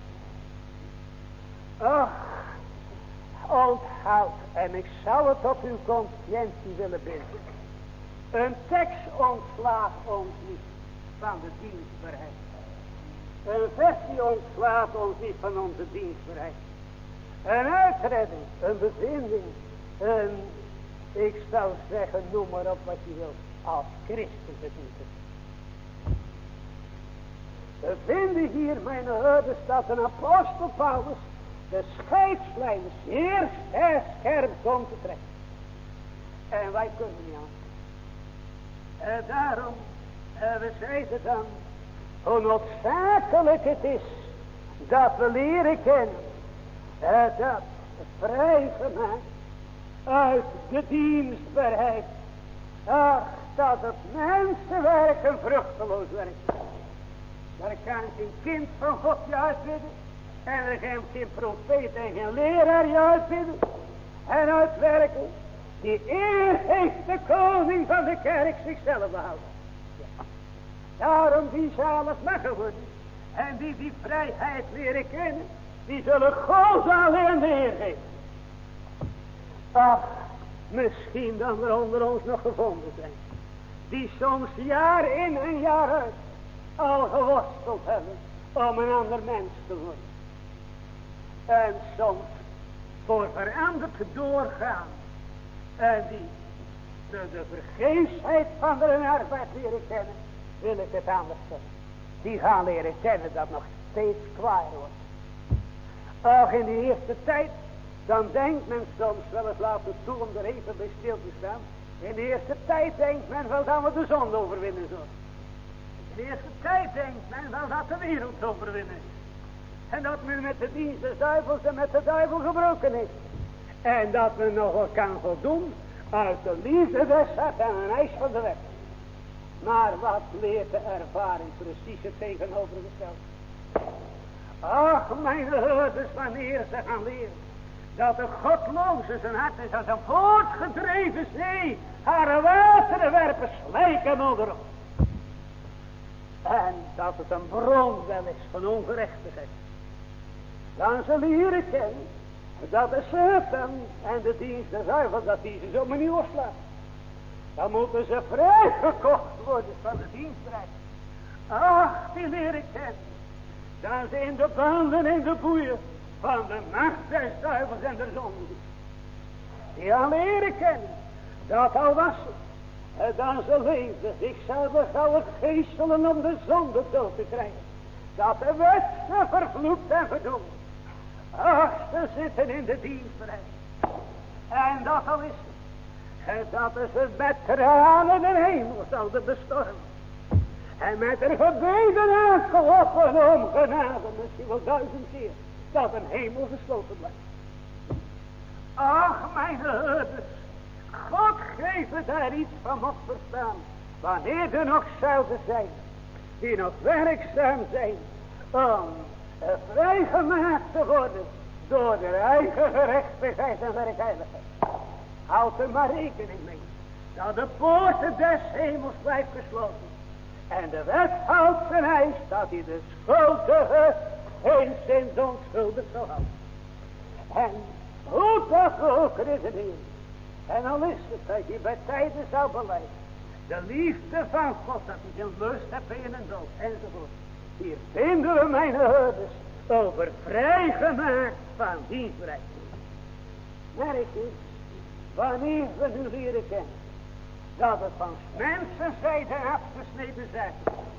Ach, onthoud, en ik zou het op uw conscientie willen binden. Een tekst ontslaat ons niet van de dienstbaarheid. Een versie ontslaat ons niet van onze dienstbaarheid. Een uitredding, een bevinding, ik zou zeggen, noem maar op wat je wilt, als Christus het niet is. We vinden hier, mijn ouders, dat een apostel Paulus de scheidslijn zeer scherp komt te trekken. En wij kunnen niet aan. En daarom, we zeiden dan, hoe noodzakelijk het is, dat we leren kennen, dat vrijgemaakt uit de dienstbaarheid. Ach, dat het mensenwerk een vruchteloos werk is. Daar kan geen kind van God je uitbidden. En er kan geen profeet en geen leraar je uitbidden. En uitwerken. Die eer heeft de koning van de kerk zichzelf behouden. Ja. Daarom die zalig mag worden. En die vrijheid leren kennen. Die zullen God alleen de eer geven. Ach, misschien dan er onder ons nog gevonden zijn. Die soms jaar in en jaar uit al geworsteld hebben om een ander mens te worden. En soms voor veranderd doorgaan. En die de vergeefsheid van hun arbeid leren kennen, wil ik het anders zeggen. Die gaan leren kennen dat nog steeds kwaad wordt. Ach, in de eerste tijd, dan denkt men soms wel eens laten toe om er even bij stil te staan. In de eerste tijd denkt men wel dat we de zonde overwinnen zullen. In eerste tijd denkt men wel dat de wereld overwinnen. En dat men met de dienst des duivels en met de duivel gebroken is. En dat men nog wel kan voldoen uit de liefde des hart en een eis van de wet. Maar wat leert de ervaring precies het tegenovergestelde? Ach, mijn herders, wanneer ze gaan leren dat de godloze zijn hart is als een voortgedreven zee, haar wateren werpen slijken onderop. En dat het een bron wel is van ongerechtigheid. Dan zullen leren kennen dat de Satan en de dienst des duivels, dat die ze zomaar niet loslaten. Dan moeten ze vrijgekocht worden van de dienstrecht. Ach, die leren kennen dat ze in de banden en de boeien van de macht des duivels en der zonde. Die al leren kennen dat al was het, dan ze leven zichzelf gauw het geestelen om de zonde dood te krijgen. Dat de wet ze vervloekt en verdoemd. Ach, ze zitten in de dienstrecht. En dat al is het, dat ze met tranen de hemel zouden bestormen. En met een gebeden aangelopen om genade, misschien wel 1000 keer, dat een hemel gesloten blijft. Ach, mijn herders, God geeft daar iets van mocht verstaan, wanneer er nog zouden zijn, die nog werkzaam zijn, om vrijgemaakt te worden, door de eigen gerechtigheid en werkheiligheid. Houd er maar rekening mee, dat de poorten des hemels blijft gesloten. En de wet houdt zijn eis, dat hij de schuldige geenszins onschuldig zal houden. En hoe dat ook redeneren. En al is het dat je bij tijden zou beleiden. De liefde van God, dat hij zijn lust hebt in en dood, enzovoort. Hier vinden we mijn herders over vrijgemaakt van dienstbereid. Merk eens, wanneer we nu leren kennen, dat het van mensenzijde afgesneden zijn.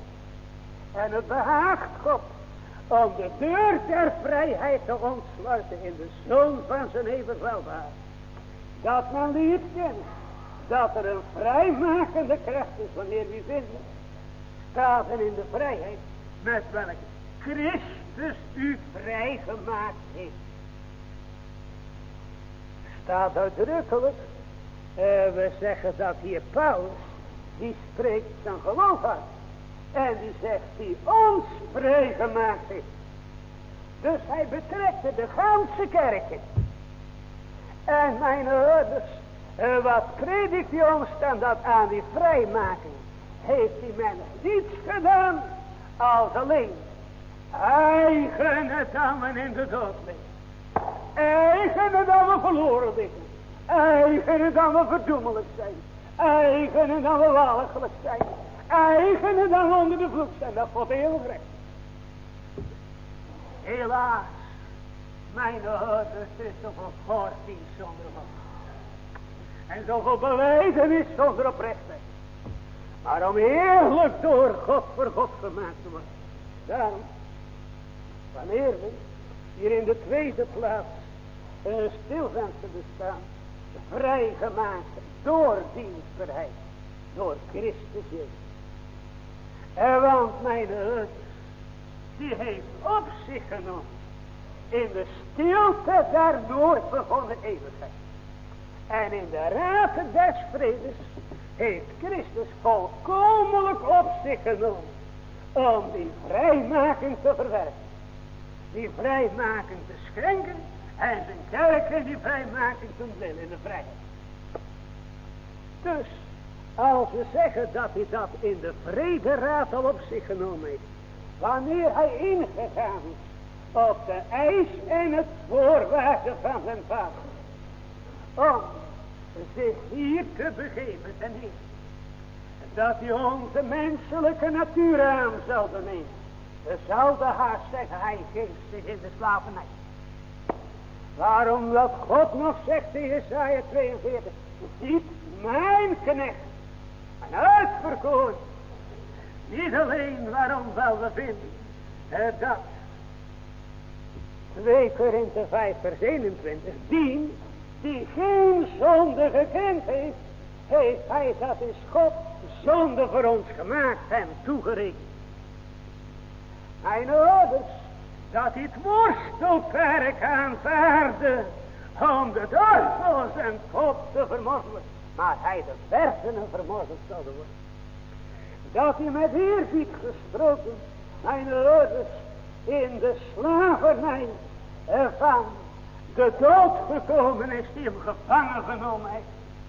En het behaagt God om de deur der vrijheid te ontsluiten in de zoon van zijn eeuwig welbehagen. Dat men leert kennen dat er een vrijmakende kracht is wanneer we vinden staten in de vrijheid met welke Christus u vrijgemaakt heeft. Staat uitdrukkelijk. We zeggen dat hier Paulus, die spreekt zijn geloof uit. En die zegt die ons vrijgemaakt heeft. Dus hij betrekt de ganse kerk in. En mijn herders, wat predikt hij ons dan dat aan die vrijmaking? Heeft die men niets gedaan als alleen eigen het dan men in de dood ligt. Eigen het dan we verloren liggen. Eigen dan we verdoemelijk zijn. Eigen dan we walgelijk zijn. Eigen dan we onder de vloek zijn. Dat wordt heel recht. Helaas, mijn herders, is zoveel godsdienst zonder God. En zoveel belijdenis zonder oprechtheid. Maar om eerlijk door God voor God gemaakt te worden. Daarom, wanneer we hier in de tweede plaats stil zijn te bestaan, vrijgemaakt door dienstbaarheid, door Christus Jezus. En want mijn herders, die heeft op zich genomen in de stilte der nooit begonnen eeuwigheid. En in de raad des vredes heeft Christus volkomenlijk op zich genomen om die vrijmaking te verwerken. Die vrijmaking te schenken en zijn kerk in die vrijmaking te willen in de vrijheid. Dus, als we zeggen dat hij dat in de vrederaad al op zich genomen heeft, wanneer hij ingegaan is op de eis en het voorwaarden van zijn vader, om zich hier te begeven ten eerste, dat hij onze menselijke natuur aan zou nemen. We zouden haast zeggen, hij geeft zich in de slavernij. Waarom dat God nog zegt in Jesaja 42, ziet mijn knecht, een uitverkoren. Niet alleen waarom wel we vinden dat 2 Korinthe 5 vers 21, die geen zonde gekend heeft hij dat is God zonde voor ons gemaakt hem toegerekend. Mijn ouders, dat hij het worstelwerk aanvaarde om de duivel zijn kop te vermorzelen, maar hij de hersenen vermorzeld zouden worden. Dat hij met eerbied gesproken, mijn ouders, in de slavernij van de dood gekomen is, die hem gevangen genomen heeft.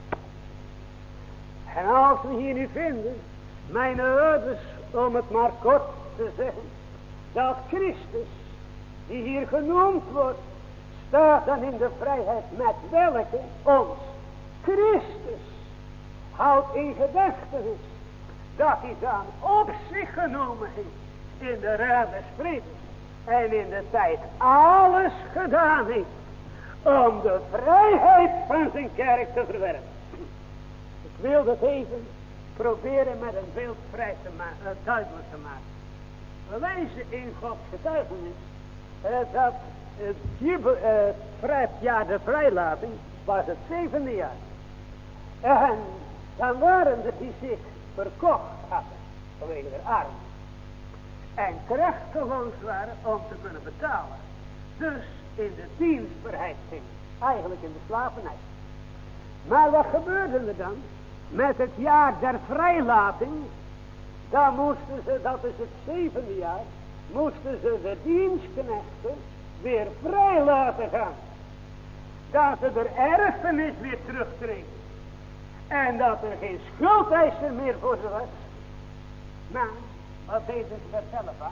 En als we hier nu vinden, mijn ouders, om het maar kort te zeggen, dat Christus, die hier genoemd wordt, staat dan in de vrijheid met welke ons Christus houdt in gedachtenis, dat hij dan op zich genomen heeft in de raad des vredes en in de tijd alles gedaan heeft om de vrijheid van zijn kerk te verwerven. Ik wil dat even proberen met een beeld vrij te maken, duidelijk te maken. We lezen in Gods getuigenis dat het jaar de vrijlating was het 7e jaar. En dan waren er die zich verkocht hadden vanwege de arm. En krachteloos waren om te kunnen betalen. Dus in de dienstbaarheid gingen. Eigenlijk in de slavernij. Maar wat gebeurde er dan? Met het jaar der vrijlating. Dan moesten ze, dat is het 7e jaar. Moesten ze de dienstknechten weer vrij laten gaan. Dat ze de erfenis weer terugkregen. En dat er geen schuldeiser meer voor ze was. Maar, wat deden ze er zelf aan?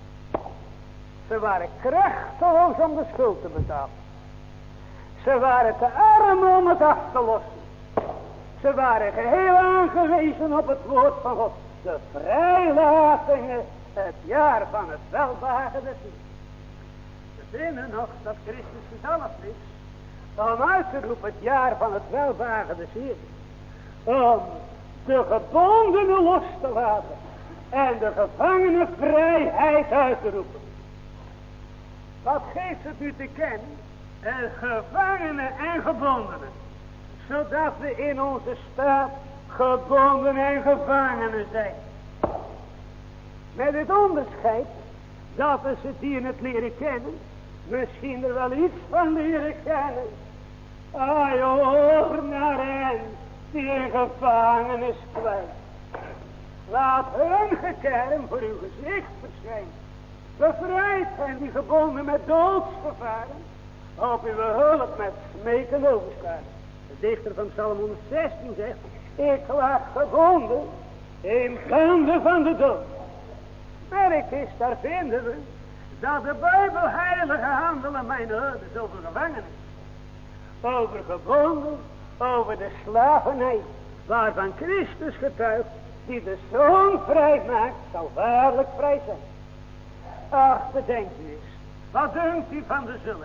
Ze waren krachteloos om de schuld te betalen. Ze waren te arm om het af te lossen. Ze waren geheel aangewezen op het woord van God. De vrijlatingen, het jaar van het welbehagen des Heeren. We vinden nog dat Christus gezalfd is om uit te roepen het jaar van het welbehagen des Heeren. Om de gebondenen los te laten en de gevangenen vrijheid uit te roepen. Wat geeft het u te kennen? Gevangenen en gebondenen. Zodat we in onze staat gebonden en gevangenen zijn. Met het onderscheid dat we ze die in het leren kennen, misschien er wel iets van leren kennen. Ai, hoor naar hen die in gevangenis kwijt. Laat hun gekerm voor uw gezicht verschijnen. Bevrijd hen die gebonden met doodsgevaren. Op uw hulp met smeken overstaan. De dichter van Psalm 116 zegt: ik lag gebonden in banden van de dood. Merk is, daar vinden we dat de Bijbel heilige handelen mijn ouders over gevangenis. Over gebonden, over de slavernij, waarvan Christus getuigt, die de Zoon vrij maakt, zal waarlijk vrij zijn. Ach, bedenk u eens, wat dunkt u van de zulken?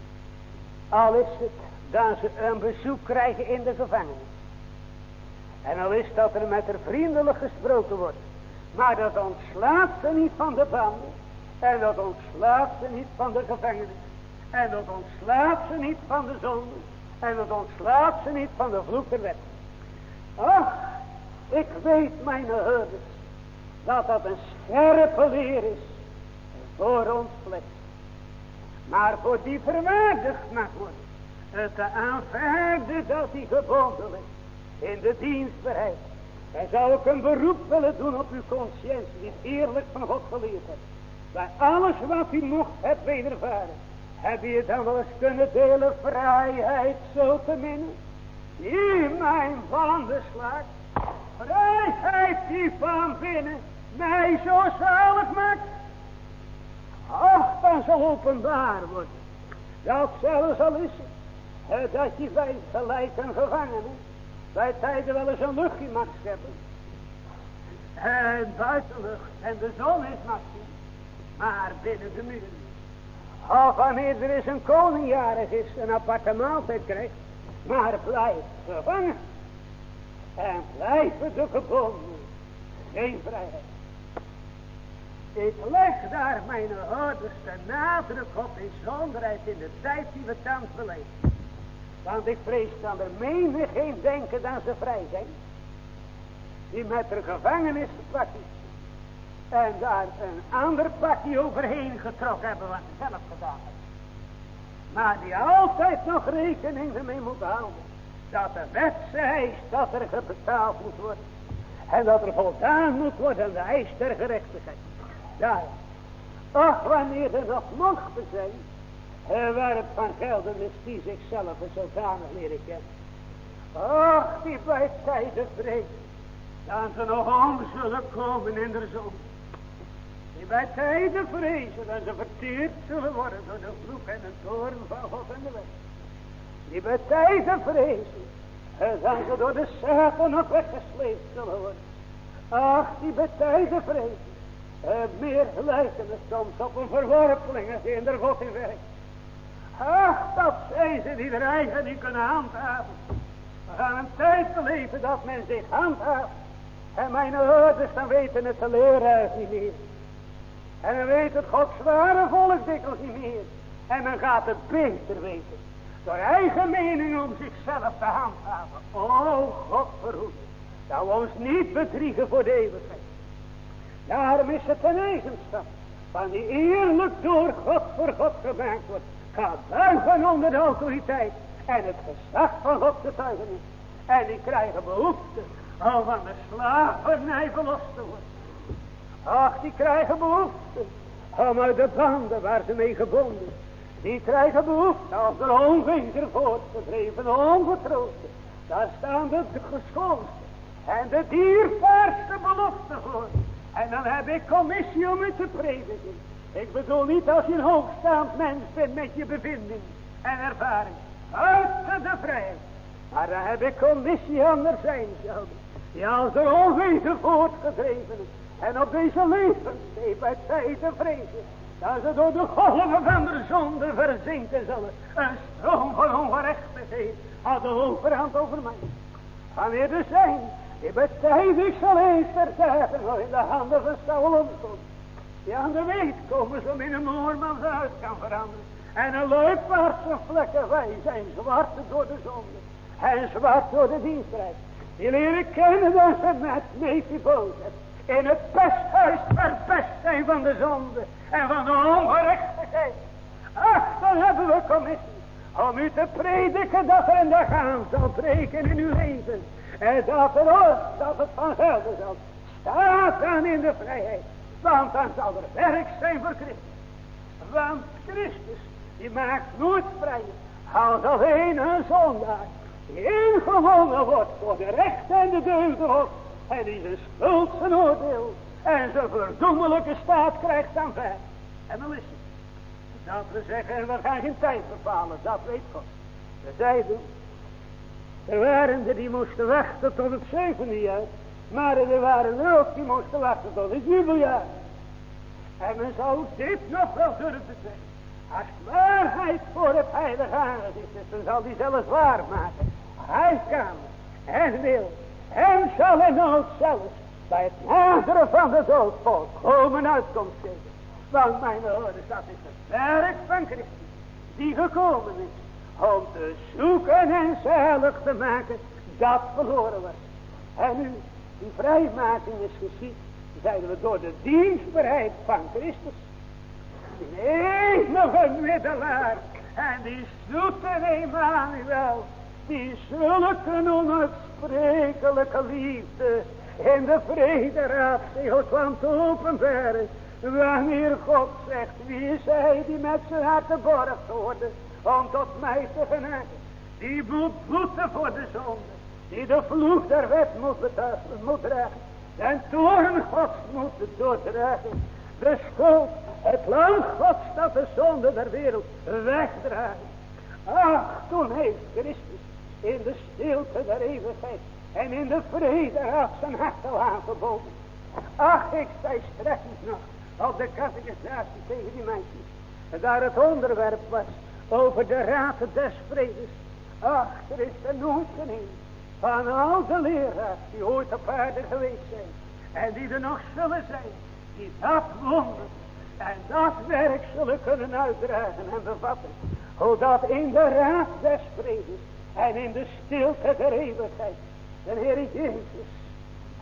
Al is het dat ze een bezoek krijgen in de gevangenis. En al is dat er met haar vriendelijk gesproken wordt. Maar dat ontslaat ze niet van de banden. En dat ontslaat ze niet van de gevangenis. En dat ontslaat ze niet van de zonde. En dat ontslaat ze niet van de vloek der wet. Ach, ik weet, mijn herders, dat dat een scherpe leer is voor ons vlees. Maar voor die verwaardigd mag worden, het te aanvaarden dat hij gebonden is in de dienstbaarheid. En zou ik een beroep willen doen op uw conscientie, die het eerlijk van God geleerd hebt. Bij alles wat u mocht hebt wedervaren, heb je dan wel eens kunnen delen vrijheid zo te minnen? Die mijn banden slaat, vrijheid die van binnen mij zo zalig maakt. Ach, dan zal openbaar worden, dat zelfs al is het, dat je bij gelijk een gevangene bij tijden wel eens een luchtje mag scheppen. En buitenlucht en de zon is mag zien, maar binnen de muren. Of wanneer er eens een koning jarig is, een aparte maaltijd krijgt, maar blijft gevangen. En blijven de gebonden, geen vrijheid. Ik leg daar mijn ouders de nadruk op bijzonderheid in de tijd die we thans beleven. Want ik vrees dat er menigeen denken dat ze vrij zijn. die met haar gevangenispakje en daar een ander pakje overheen getrokken hebben wat ze zelf gedaan hebben. Maar die altijd nog rekening ermee moet houden dat de wet eist dat er betaald moet worden. En dat er voldaan moet worden aan de eis der gerechtigheid. Daarom. Ach, wanneer er nog mochten zijn, waar het van gelden is die zichzelf zodanig leren kennen. Ach, die bij tijden vrezen, dat ze nog om zullen komen in de zon. Die bij tijden vrezen, dat ze verteerd zullen worden door de vloek en de toorn van God en de wet. Die bij tijden vrezen, dat ze door de Satan nog weggesleept zullen worden. Ach, die bij tijden vrezen, meer lijken het soms op een verworpeling als in der God in werk. Ach, dat zijn ze die er eigen niet kunnen handhaven. We gaan een tijd beleven dat men zich handhaaft. En mijn ouders dan weten het te leren niet meer. En dan weet het Gods ware volk dikwijls niet meer. En men gaat het beter weten. Door eigen mening om zichzelf te handhaven. O God verhoede. Dat we ons niet bedriegen voor de eeuwigheid. Daarom is het een eigenschap van die eerlijk door God voor God gemaakt wordt. Gaat buigen onder de autoriteit en het gezag van God getuigenis. En die krijgen behoefte om van de slavernij verlost te worden. Ach, die krijgen behoefte om uit de banden waar ze mee gebonden. Die krijgen behoefte als er ongeveer voortgedreven, ongetroosten. Daar staan de geschoonste en de dierbaarste belofte voor. En dan heb ik commissie om u te prediken. Ik bedoel niet als je een hoogstaand mens bent met je bevinding en ervaring. Uit de vrijheid. Maar dan heb ik commissie anderzijds. Die als er onwegen voortgedreven is. En op deze levensstee bij tijden vrezen. Dat ze door de golven van de zonde verzinken zullen. Een stroom van ongerechtigheid had de overhand over mij. Wanneer er zijn die bij tijden zal eens verderven nog in de handen van Saul omkomt. Die aan de weet komen ze om in een moorman uit kan veranderen. En een luipaardse vlekken wij zijn zwart door de zonde. En zwart door de dienstreis. Die leren kennen dat ze met Mephibozet in het pesthuis verpest zijn van de zonde en van de ongerechtigheid. Ach, dan hebben we commissie om u te prediken dat er een dag aan zal breken in uw leven. En dat het van gelden zal. Staat dan in de vrijheid. Want dan zal er werk zijn voor Christus. Want Christus, die maakt nooit vrij. Als alleen een zondaar. Die ingewonnen wordt voor de recht en de deugd. En die zijn schuld zijn oordeel. En zijn verdoemelijke staat krijgt dan ver. En dan is het. Dat we zeggen, we gaan geen tijd bepalen. Dat weet God. We zeiden. Er waren er die moesten wachten tot het 7e jaar. Maar er waren er ook die moesten wachten tot het jubeljaar. En men zou dit nog wel durven zeggen. Als waarheid voor het heilige aangezicht is, dan zal die zelfs waar maken. Hij kan en wil en zal in nood zelfs bij het naderen van de dood volkomen uitkomst geven. Want mijn ouders, dat is het werk van Christus die gekomen is om te zoeken en zalig te maken dat verloren was. En nu die vrijmaking is geschied, zeiden we door de dienstbaarheid van Christus. Die enige middelaar en die zoete Emmanuel, die zulke onuitsprekelijke liefde in de vrederaad zich kwam te openbaren. Wanneer God zegt, wie is hij die met zijn hart geborgd worden om tot mij te geneigd. Die moet boeten voor de zonde. Die de vloek der wet moet dragen. En toorn Gods moet doordragen. De schuld, het land Gods dat de zonde der wereld wegdragen. Ach, toen heeft Christus in de stilte der eeuwigheid en in de vrede had zijn hart al aangeboden. Ach, ik zei straks nog op de catechisatie tegen die meisjes. En daar het onderwerp was over de raad des vredes. Ach, er is er nooit geen van al de leraars die ooit op aarde geweest zijn. En die er nog zullen zijn. Die dat wonder en dat werk zullen kunnen uitdragen en bevatten. Hoe dat in de raad des vredes en in de stilte der eeuwigheid de Heer Jezus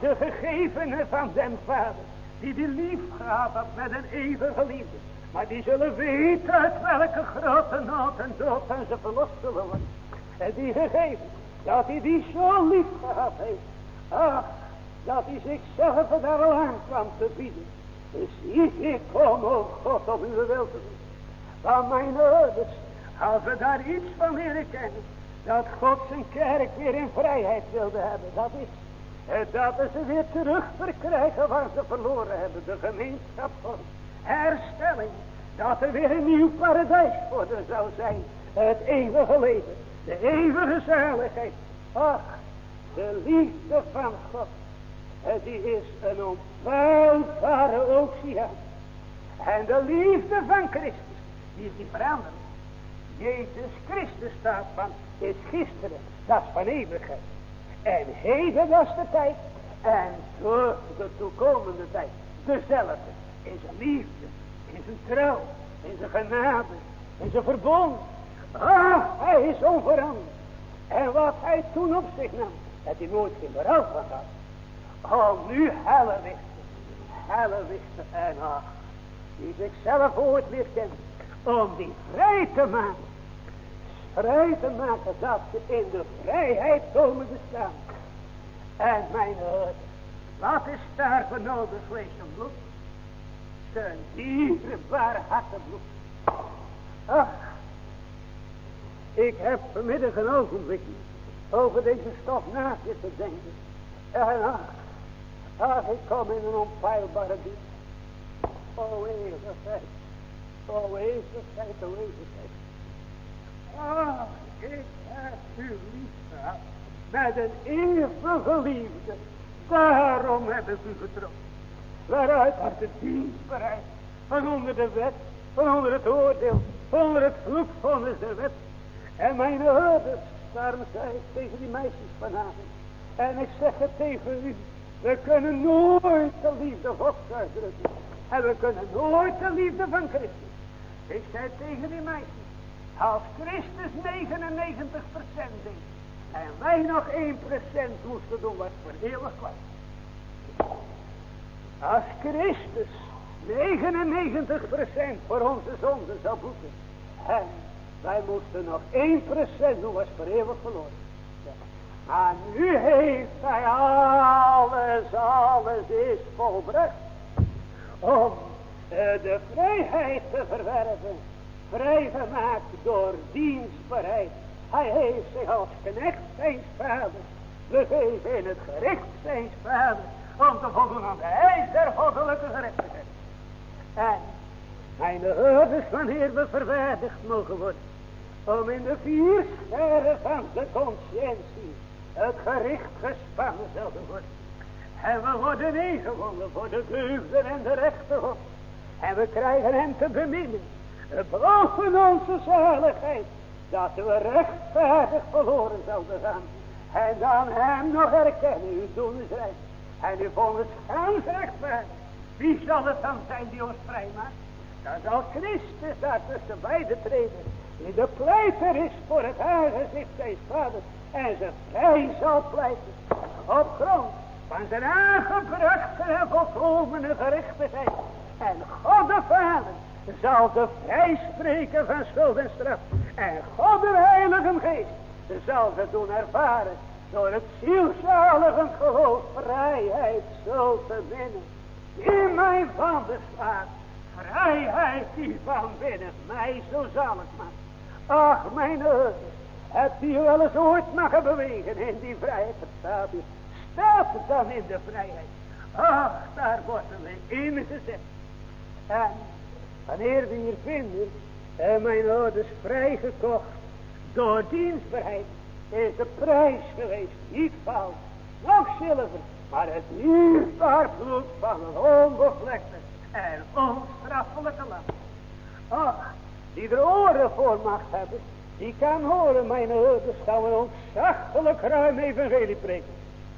de gegevenen van den Vader, die lief gehad had met een eeuwige liefde. Maar die zullen weten uit welke grote nood en dood en ze verlost zullen worden. En die gegeven, dat hij die zo lief gehad heeft. Ach, dat hij zichzelf daar al aan kwam te bieden. Dus ik kom, o God, om uw wil te doen. Van mijn ouders, als we daar iets van leren kennen, dat God zijn kerk weer in vrijheid wilde hebben, dat is dat ze weer terug verkrijgen wat ze verloren hebben. De gemeenschap van herstelling. Dat er weer een nieuw paradijs voor hen zou zijn. Het eeuwige leven. De eeuwige zaligheid. Ach, de liefde van God. Die is een onpeilbare oceaan. En de liefde van Christus. Die is niet veranderd. Jezus Christus staat van. Is gisteren. Dat is van eeuwigheid. En heden was de tijd. En voor de toekomende tijd. Dezelfde. In zijn liefde. In zijn trouw. In zijn genade. In zijn verbond. Ah, hij is onveranderd. En wat hij toen op zich nam. Dat hij nooit geen berouw van had. Oh, nu hellewichten. Hellewichten en ach. Die zichzelf ooit weer kent. Om die vrij te maken. Vrij te maken dat ze in de vrijheid komen te staan. En mijn Heer, wat is daar voor nodig vlees en bloed? Zijn dierbare hartenbloed. Ach, ik heb vanmiddag een ogenblik over deze stof na zitten denken. En ach, ik kom in een onpeilbare diep. O eeuwigheid, o eeuwigheid, o eeuwigheid. Ah, ik heb u lief gehad. Met een eeuwige liefde. Daarom heb ik u getrokken. Waaruit was de dienstbaarheid. Van onder de wet. Van onder het oordeel. Van onder het vloekvonnis der wet. En mijn ouders. Daarom zei ik tegen die meisjes vanavond. En ik zeg het tegen u. We kunnen nooit de liefde Gods uitdrukken. En we kunnen nooit de liefde van Christus. Ik zei tegen die meisjes. Als Christus 99% deed. En wij nog 1% moesten doen wat voor eeuwig was. Als Christus 99% voor onze zonden zou boeten. En wij moesten nog 1% doen wat voor eeuwig verloren. Maar nu heeft hij alles is volbracht. Om de vrijheid te verwerven. Vrijgemaakt door dienstbaarheid. Hij heeft zich als knecht zijns vaders begeven in het gericht zijns vaders. Om te voldoen aan de eis der goddelijke gerechtigheid. En mijn hoorders, wanneer we verwaardigd mogen worden. Om in de 4 sferen van de conscientie het gericht gespannen zouden worden. En we worden ingewonnen voor de deugden en de rechte God. En we krijgen hem te beminnen. Boven onze zaligheid. Dat we rechtvaardig verloren zouden gaan. En dan hem nog herkennen. Uw doen is recht. En u vonnis gans rechtvaardig. Wie zal het dan zijn die ons vrij maakt? Dan zal Christus daar tussen beiden treden. Die de pleiter is voor het aangezicht zijns vaders. En ze vrij zal pleiten. Op grond van zijn aangebrachte en volkomene gerechtigheid. En God de Vader zal de vrijspreken van schuld en straf. En God de Heilige Geest zal ze doen ervaren. Door het zielzalige geloof vrijheid zo te winnen. In mijn vanden slaat. Vrijheid die van binnen mij zo zalig maakt. Ach mijn Heer. Hebt u wel eens ooit mogen bewegen in die vrijheid? Staat u. Staat het dan in de vrijheid? Ach, daar worden we ingezet. En wanneer we hier vinden, mijn ouders vrijgekocht door dienstbaarheid, is de prijs geweest, niet goud, nog zilver, maar het dierbaar bloed van een onbevlekte en onstraffelijke lam. Ach, die er oren voor mag hebben, die kan horen, mijn ouders, gaan we een ontzaglijk ruim evangelie preken.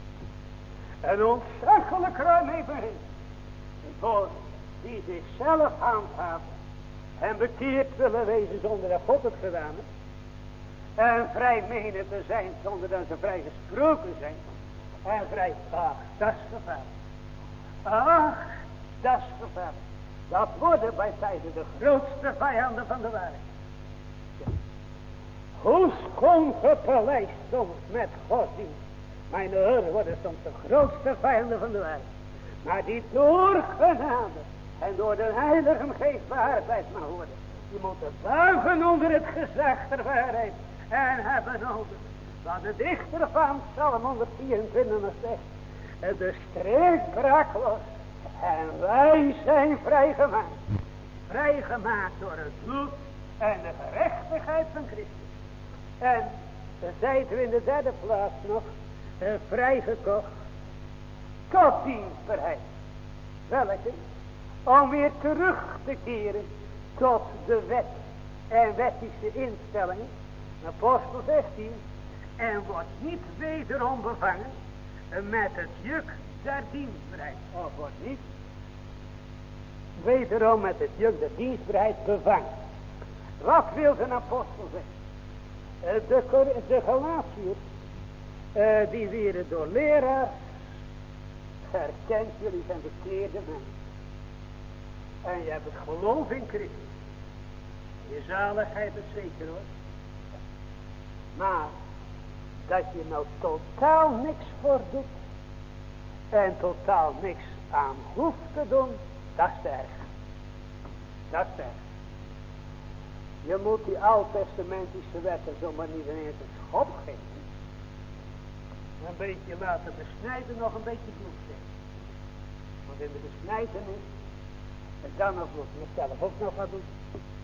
Een ontzaglijk ruim evangelie. Voor die zichzelf handhaven en bekeerd willen wezen zonder dat God het gedaan heeft. En vrij menen te zijn zonder dat ze vrij gesproken zijn. en vrij. Ach, dat is gevaarlijk. Ach, dat is gevaarlijk. Dat worden bij tijden de grootste vijanden van de waarheid. Ja. Hoe schoon gepaleist soms met godsdienst. Mijn oren worden soms de grootste vijanden van de waarheid. Maar die door genade en door de Heilige Geest beaardheid mag worden. Die moeten buigen onder het gezag der waarheid. En hebben nodig. Wat de dichter van Psalm 124 zegt. De streek brak los. En wij zijn vrijgemaakt. Vrijgemaakt door het bloed en de gerechtigheid van Christus. En dan zijn we in de derde plaats nog vrijgekocht tot dienstbaarheid. Welke? Om weer terug te keren tot de wet en wettische instellingen. Apostel 16. En wordt niet wederom bevangen met het juk der dienstbaarheid. Of wordt niet wederom met het juk der dienstbaarheid bevangen. Wat wil een apostel zeggen? De Galatiërs, die werden door leraars herkend, jullie zijn bekeerde mensen. En je hebt het geloof in Christus. Je zaligheid is zeker hoor. Maar dat je nou totaal niks voor doet en totaal niks aan hoeft te doen, dat is te erg. Dat is te erg. Je moet die oud-testamentische wetten zomaar niet ineens een schop geven. Een beetje laten besnijden, nog een beetje bloed zetten. Want in de besnijdenis, en dan nog moet je zelf ook nog wat doen.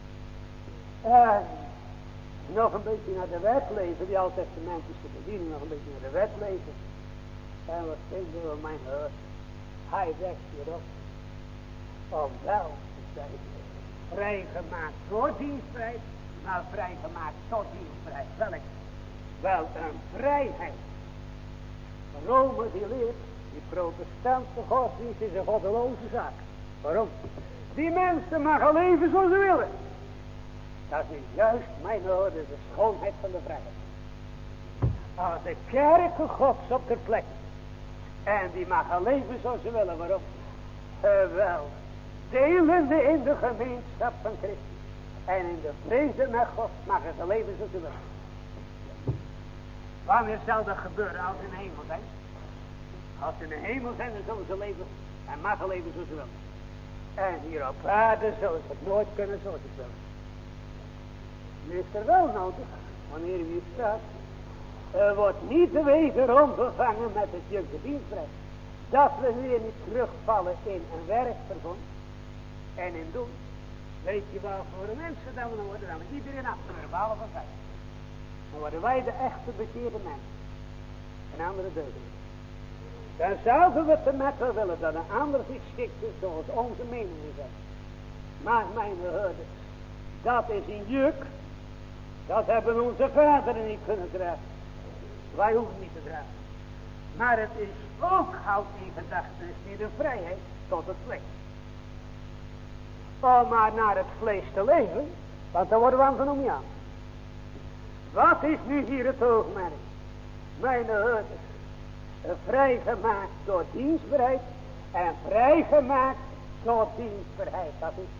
En nog een beetje naar de wet leven, die oud-testamentische bediening, nog een beetje naar de wet leven. En wat vinden we mijn hart? Hij zegt hierop, om wel te zijn vrijgemaakt voor dienstvrijheid, maar vrijgemaakt tot dienstvrijheid. Welk? Wel een vrijheid. Rome die leert, die protestantse godsdienst is een goddeloze zaak. Waarom? Die mensen mogen leven zoals ze willen. Dat is juist mijn orde, de schoonheid van de vrijheid. Als de kerken gods op ter plek. En die mogen leven zoals ze willen. Waarom? Wel, delende in de gemeenschap van Christus. En in de vrede met God mogen ze leven zoals ze willen. Wanneer zal dat gebeuren als ze in de hemel zijn? Als ze in de hemel zijn, dan zullen ze leven en mogen leven zoals ze willen. En hier op aarde zullen ze het nooit kunnen zoals ze willen. Nu is er wel nodig, wanneer u hier staat, wordt niet wederom bevangen met het juk de dienstrecht. Dat we weer niet terugvallen in een werkverbond en in doen. Weet je wel voor de mensen dat we dan worden? Dan we iedereen afgewerkt, behalve van vijf. Dan worden wij de echte bekeerde mensen. En andere deugden. Dan zouden we te met wel willen dat een ander zich schikt is zoals onze meningen zijn. Maar mijn herders, dat is een juk. Dat hebben onze vaderen niet kunnen dragen. Wij hoeven niet te dragen. Maar het is ook, houd in gedachtenis, niet een vrijheid tot het vlees. Om maar naar het vlees te leven, want dan worden we antinomiaal. Wat is nu hier het oogmerk? Mijn herders, vrijgemaakt door dienstbaarheid en vrijgemaakt door dienstbaarheid. Dat is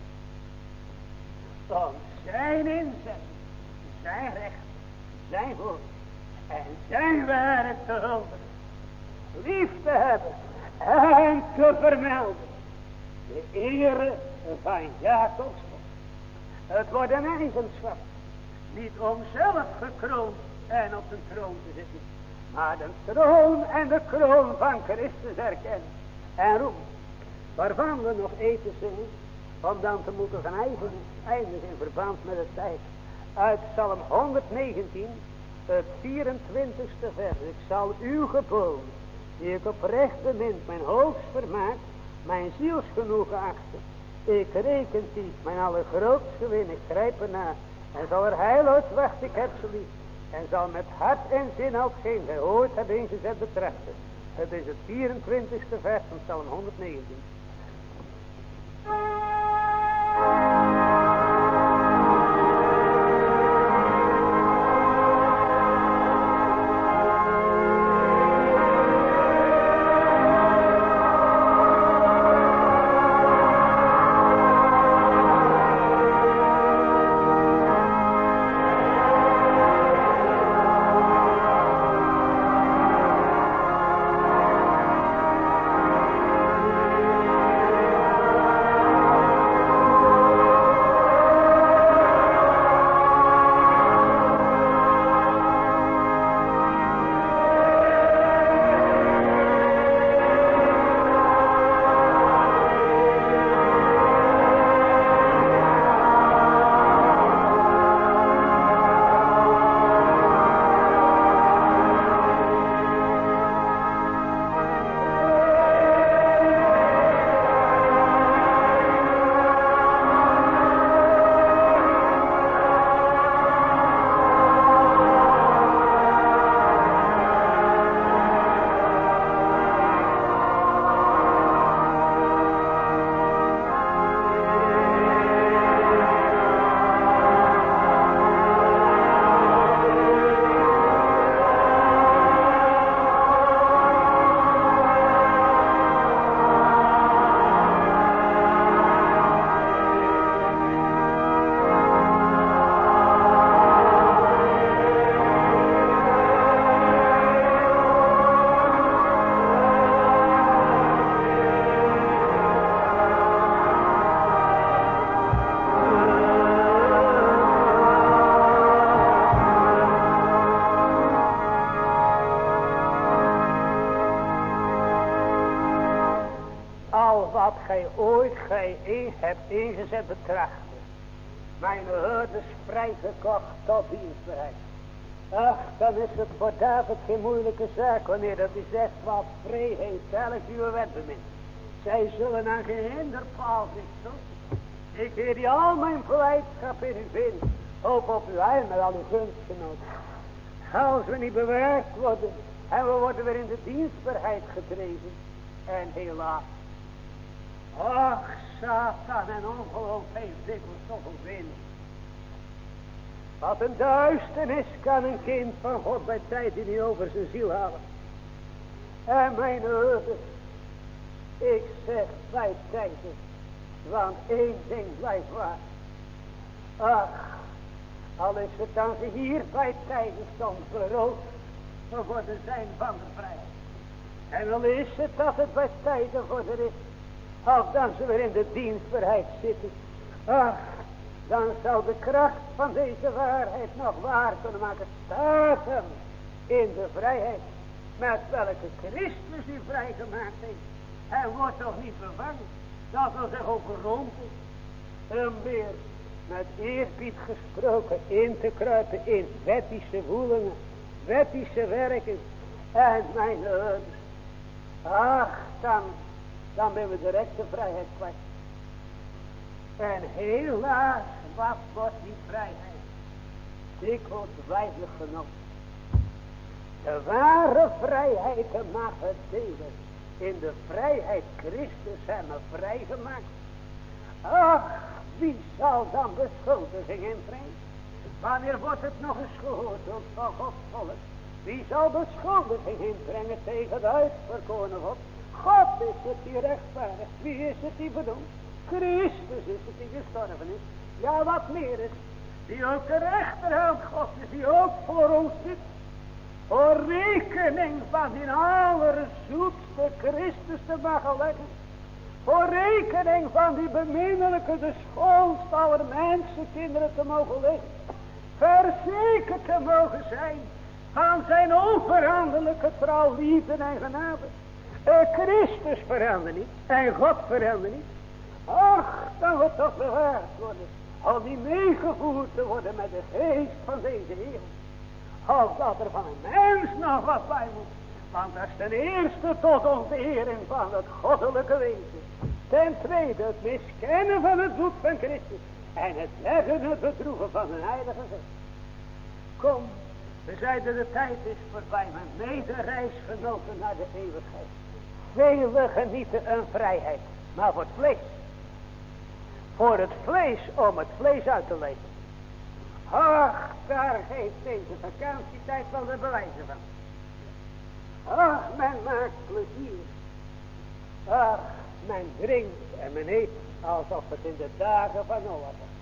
om zijn inzet, zijn recht, zijn woord en zijn werk te huldigen, lief te hebben en te vermelden. De ere van Jacobs. Het wordt een eigenschap. Niet om zelf gekroond en op de troon te zitten. Maar de troon en de kroon van Christus erkennen. En roepen. Waarvan we nog eten zingen. Om dan te moeten gaan eindigen in verband met het tijd. Uit Psalm 119. Het 24ste vers. Ik zal uw geboden. Die ik oprecht bemind. Mijn hoogst vermaak. Mijn zielsgenoegen achten. Ik reken die mijn allergrootst gewin. Ik grijp ernaar. En zal er heil uit wachten. Ik heb ze lief. En zal met hart en zin al geen gij ooit hebt ingezet betrachten. Het is het 24ste vers van Psalm 119. gij ooit hebt ingezet betrachten. Mijn herders vrijgekocht tot dienstbaarheid. Ach, dan is het voor David geen moeilijke zaak wanneer dat hij zegt wat vrijheid zelf uw wet bemint. Zij zullen aan geen hinderpaal zich stoten. Ik heer die al mijn blijdschap in u vind. Hoop op uw heil met al uw gunstgenoten. Als we niet bewerkt worden en we worden weer in de dienstbaarheid gedreven. En helaas. Ach, Satan en ongeloof heeft dikwijls zoveel zin. Wat een duisternis kan een kind van God bij tijd die niet over zijn ziel halen. En mijn herders, ik zeg bij tijden, want één ding blijft waar. Ach, al is het dan ze hier bij tijden soms beroofd geworden zijn van de vrijheid. En al is het dat het bij tijden voor de is, of dan ze weer in de dienstbaarheid zitten. Ach, dan zou de kracht van deze waarheid nog waar kunnen maken. Staat hem in de vrijheid met welke Christus u vrijgemaakt heeft. Hij wordt toch niet vervangen. Dat wil zeggen overrompeld. Om weer met eerbied gesproken in te kruipen in wettische woelingen, wettische werken. En mijn herders. Ach, dan ben we direct de vrijheid kwijt. En helaas, wat wordt die vrijheid? Dikwijls weinig genomen. De ware vrijheid te mogen delen. In de vrijheid Christus hem vrijgemaakt. Ach, wie zal dan beschuldiging inbrengen? Wanneer wordt het nog eens gehoord van Gods volk? Wie zal beschuldiging inbrengen tegen de uitverkoren God? God is het die rechtvaardig. Wie is het die bedoelt? Christus is het die gestorven is. Ja, wat meer is. Die ook de rechterhand God is. Die ook voor ons zit. Voor rekening van die allerzoetste Christus te mogen leggen. Voor rekening van die beminnelijke, de schoonste aller mensenkinderen te mogen leggen. Verzekerd te mogen zijn van zijn onveranderlijke trouw, liefde en genade. Christus verandert niet en God verandert niet. Ach, dan wordt toch bewaard worden om die meegevoerd te worden met de geest van deze wereld. Of dat er van een mens nog wat bij moet. Want dat is ten eerste tot ontering van het goddelijke wezen. Ten tweede het miskennen van het bloed van Christus. En het leggen, het bedroeven van een heilige geest. Kom, we zeiden de tijd is voorbij. Mijn medereisgenoten naar de eeuwigheid. Velen genieten een vrijheid. Maar voor het vlees. Voor het vlees om het vlees uit te leven. Ach, daar geeft deze vakantietijd wel de bewijzen van. Ach, men maakt plezier. Ach, men drinkt en men eet alsof het in de dagen van Noach was.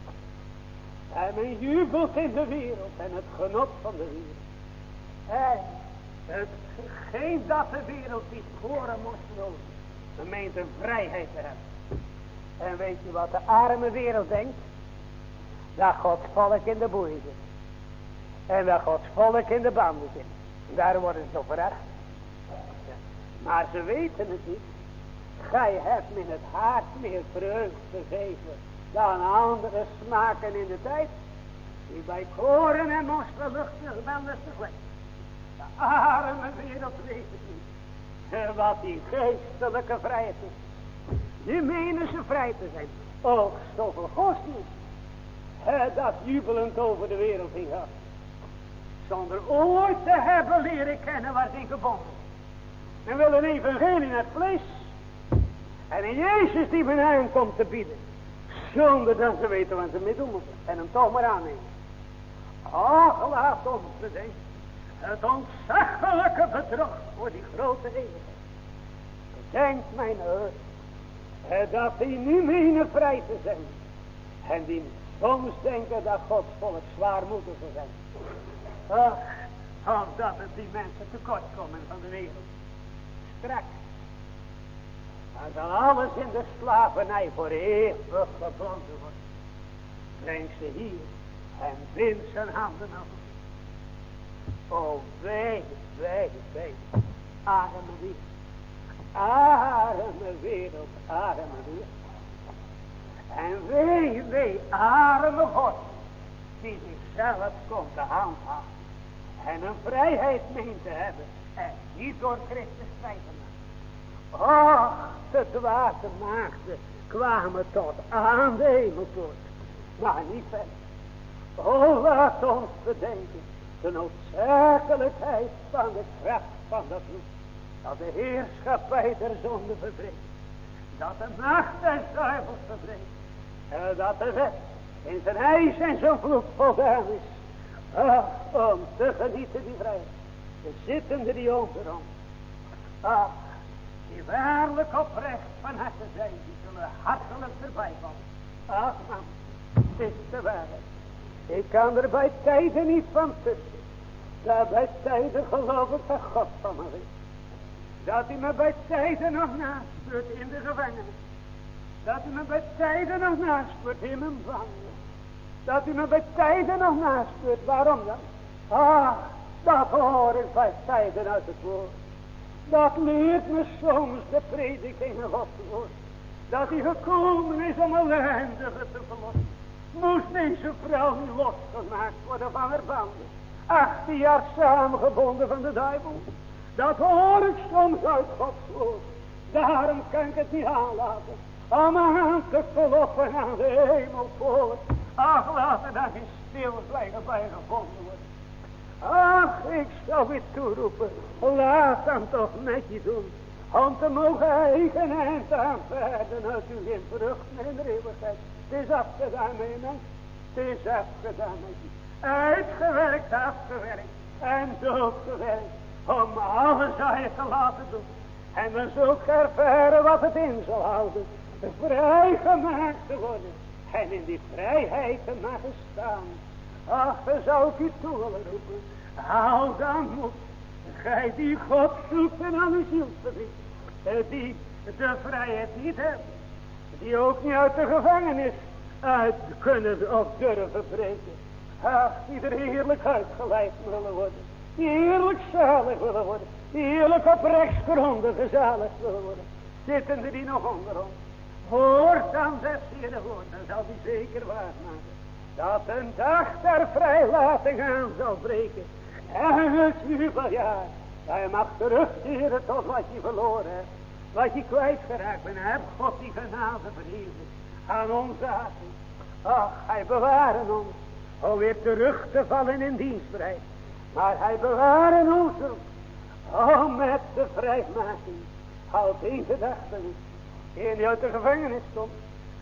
En men jubelt in de wereld en het genot van de wereld. En hetgeen dat de wereld die sporen moest lopen. Men meent een vrijheid te hebben. En weet je wat de arme wereld denkt? Dat Gods volk in de boeien zit. En dat Gods volk in de banden zit. Daar worden ze op veracht. Maar ze weten het niet. Gij hebt in het hart meer vreugde gegeven dan andere smaken in de tijd. Die bij koren en mosterd luchtig wel lustig lijkt. De arme wereld weet het niet. Wat die geestelijke vrijheid is. Die menen ze vrij te zijn. Oh, zoveel godsdienst. Dat jubelend over de wereld heen gaat. Zonder ooit te hebben leren kennen waar ze in gebonden is. Men wil een evangelie in het vlees. En een Jezus die men aankomt te bieden. Zonder dat ze weten wat ze mee doen moeten. En hem toch maar aannemen. Ach, laat ons bedenken. Het ontzaglijke bedrog voor die grote eeuwigheid. Bedenk mijn hart. Dat die nu menen vrij te zijn. En die soms denken dat Gods volk zwaarmoedig zal zijn. Ach, omdat het die mensen tekort komen van de wereld. Straks. Dan zal alles in de slavernij voor eeuwig gebonden worden. Breng ze hier en bind zijn handen af. O, wee. Arme lief. Arme wereld, arme wereld. En wee, arme God, die zichzelf komt te handhaven. En een vrijheid meent te hebben. En niet door Christus vrij te maken. Och, de dwaze maagden kwamen tot aan de hemelpoort. Maar niet verder. O, laat ons bedenken de noodzakelijkheid van de kracht van dat bloed. Dat de heerschappij der zonde verbreekt. Dat de macht des duivels verbreekt. En dat de wet in zijn eis en zijn vloek voldaan is. Ach, om te genieten die vrijheid. De zittenden die onder ons. Ach, die waarlijk oprecht van harte zijn. Die zullen hartelijk erbij vallen. Ach man, het is de waarheid. Ik kan er bij tijden niet van tussen. Daar bij tijden geloof ik dat God van me weet. Dat hij me bij tijden nog naspeurt in de gevangenis. Dat hij me bij tijden nog naspeurt in mijn wandelen. Dat hij me bij tijden nog naspeurt. Waarom dan? Ah, dat hoor ik bij tijden uit het woord. Dat leert me soms de predikingen wat te worden. Dat hij gekomen is om ellendigen te verlossen. Moest deze vrouw niet losgemaakt worden van haar banden. 18 jaar samengebonden van de duivel. Dat hoor ik soms uit Gods woord. Daarom kan ik het niet aanlaten. Om aan te kloppen aan de hemelpoort. Ach, laat er dan geen stilzwijgen bij gevonden worden. Ach, ik zou u toeroepen. Laat dan toch met je doen. Om te mogen eigen eind aanvaarden uit uw geen vruchten in de eeuwigheid. Het is afgedaan met je mens. Het is afgedaan met je. Uitgewerkt, afgewerkt. En doodgewerkt. Om alles aan je te laten doen. En dan zult je ervaren wat het in zal houden. Vrijgemaakt te worden. En in die vrijheid te mogen staan. Ach, dan zou ik u toe willen roepen. Hou dan moed. Gij die God zoekt en aan uw ziel verdriet. Die de vrijheid niet hebben. Die ook niet uit de gevangenis uit kunnen of durven breken. Ach, die er heerlijk uitgeleid willen worden. Die heerlijk zalig willen worden. Die heerlijk op rechtsgronden gezaligd willen worden. Zitten er die nog onder ons. Hoort dan des Heeren woord. Dan zal die zeker waarmaken. Dat een dag der vrijlating aan zal breken. En het jubeljaar. Dat je mag terugkeren tot wat je verloren hebt. Wat je kwijtgeraakt bent. Heb God die genade verheven. Aan onze harten. Ach, hij bewaren ons. Om weer terug te vallen in dienstbereid. Maar hij bewaren ons ook. Om met de vrijmaking. Al deze dag ben ik. Een die uit de gevangenis stond.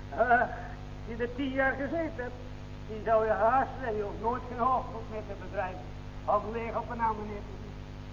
Die er 10 jaar gezeten hebt. Die zou je haast zijn. Je hoeft nooit geen hoofddoek meer te bedrijven. Of leeg op een andere manier te doen.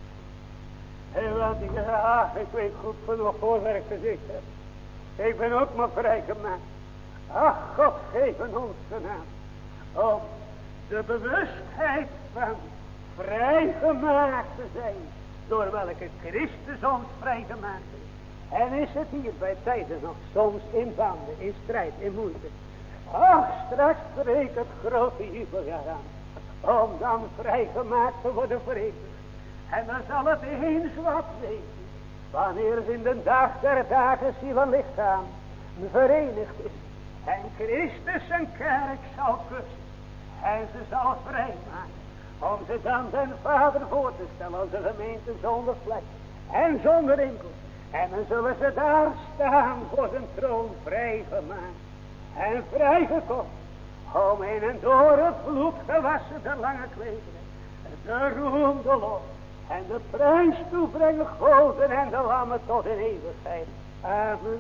En want ik zeg, ik weet goed voor waar ik gezegd heb. Ik ben ook maar vrijgemaakt. Ach, God geven ons genade. Om de bewustheid van vrijgemaakt te zijn. Door welke Christus ons vrijgemaakt heeft. En is het hier bij tijden nog soms in banden, in strijd, in moeite. Ach, straks breekt het grote jubeljaar aan. Om dan vrijgemaakt te worden voor eeuwig. En dan zal het eens wat weten. Wanneer het in de dag der dagen ziel en lichaam verenigd is. En Christus zijn kerk zal kussen. En ze zal vrijmaken. Om ze dan den Vader voor te stellen als een gemeente zonder vlek. En zonder rimpel. En dan zullen ze daar staan voor zijn troon vrijgemaakt. En vrijgekocht. Om in en door het bloed gewassen de lange klederen. De roem, de lof. En de prijs toebrengen goden en de lammen tot in eeuwigheid. Amen.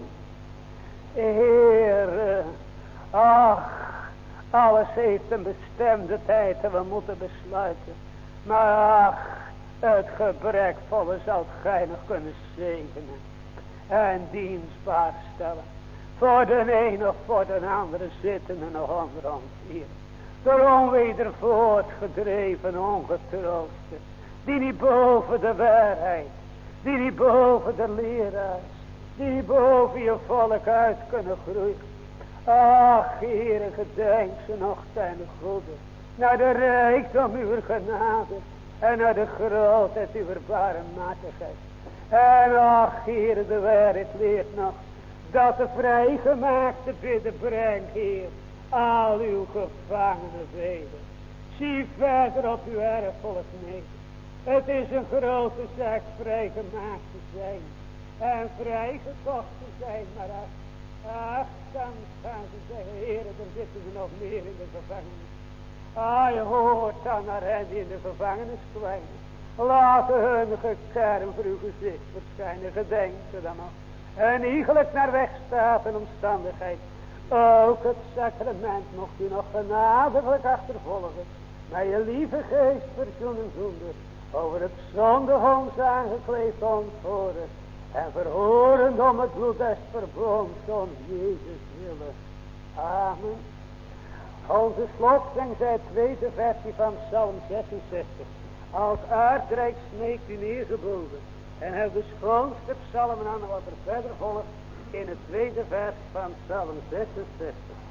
Heere. Ach. Alles heeft een bestemde tijd en we moeten besluiten. Maar ach. Het gebrekvolle zal gij nog kunnen zegenen. En dienstbaar stellen. Voor de een of voor de andere zitten er nog onder ons hier. Door onweder voortgedreven ongetroosten. Die niet boven de waarheid. Die niet boven de leraars. Die niet boven je volk uit kunnen groeien. Ach, Heere, gedenk ze nog ten goede. Naar de rijkdom uw genade. En naar de grootheid uw barmhartigheid. En ach, Heer, de waarheid leert nog dat de vrijgemaakte bidden brengt, Heer, al uw gevangenen velen. Zie verder op uw erfvolk neer. Het is een grote zaak vrijgemaakt te zijn en vrijgekocht te zijn, maar ach, dan gaan ze zeggen, Heer, er zitten er nog meer in de gevangenis. Je hoort dan naar hen die in de gevangenis kwijnen. Laten hun gekerm voor uw gezicht verschijnen, gedenk ze dan nog. En iegelijk naar weg staat en omstandigheid. Ook het sacrament mocht u nog genadiglijk achtervolgen. Met je lieve geest verzoenen zonder. Over het zondig ons aangekleed ontvoeren. En verhorend om het bloed des verbonds om Jezus willen. Amen. Onze slotzang zij het tweede versie van Psalm 66. Als aardrijk smeekt u neergebogen. En heb de schoonste psalmen aan wat er verder volgt in het tweede vers van Psalm 66.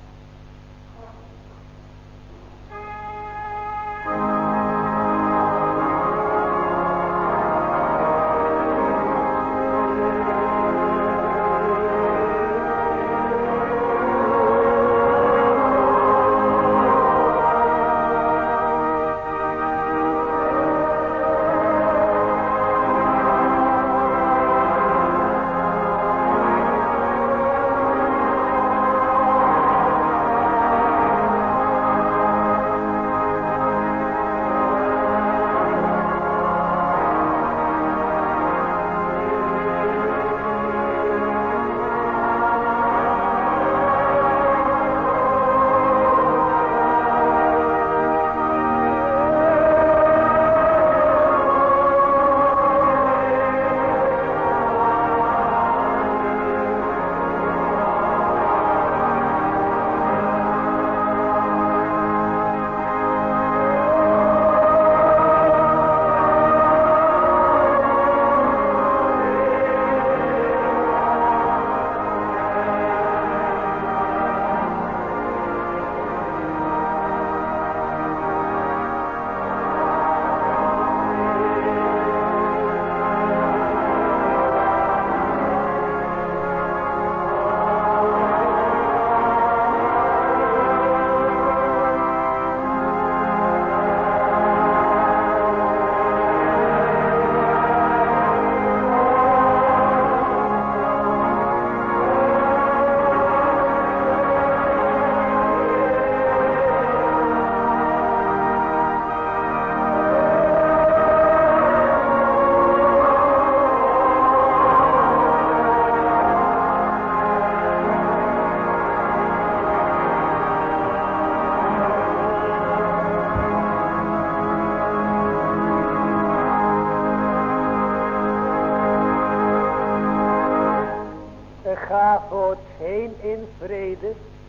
Ga voortheen in vrede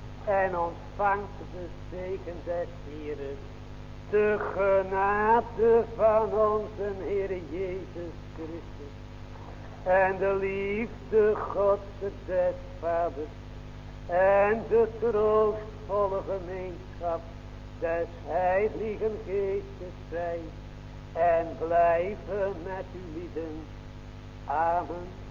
en ontvangt de zegen des Heeren. De genade van onze Heer Jezus Christus en de liefde Gods des Vaders en de troostvolle gemeenschap des Heiligen Geestes zijn en blijven met u lieden. Amen.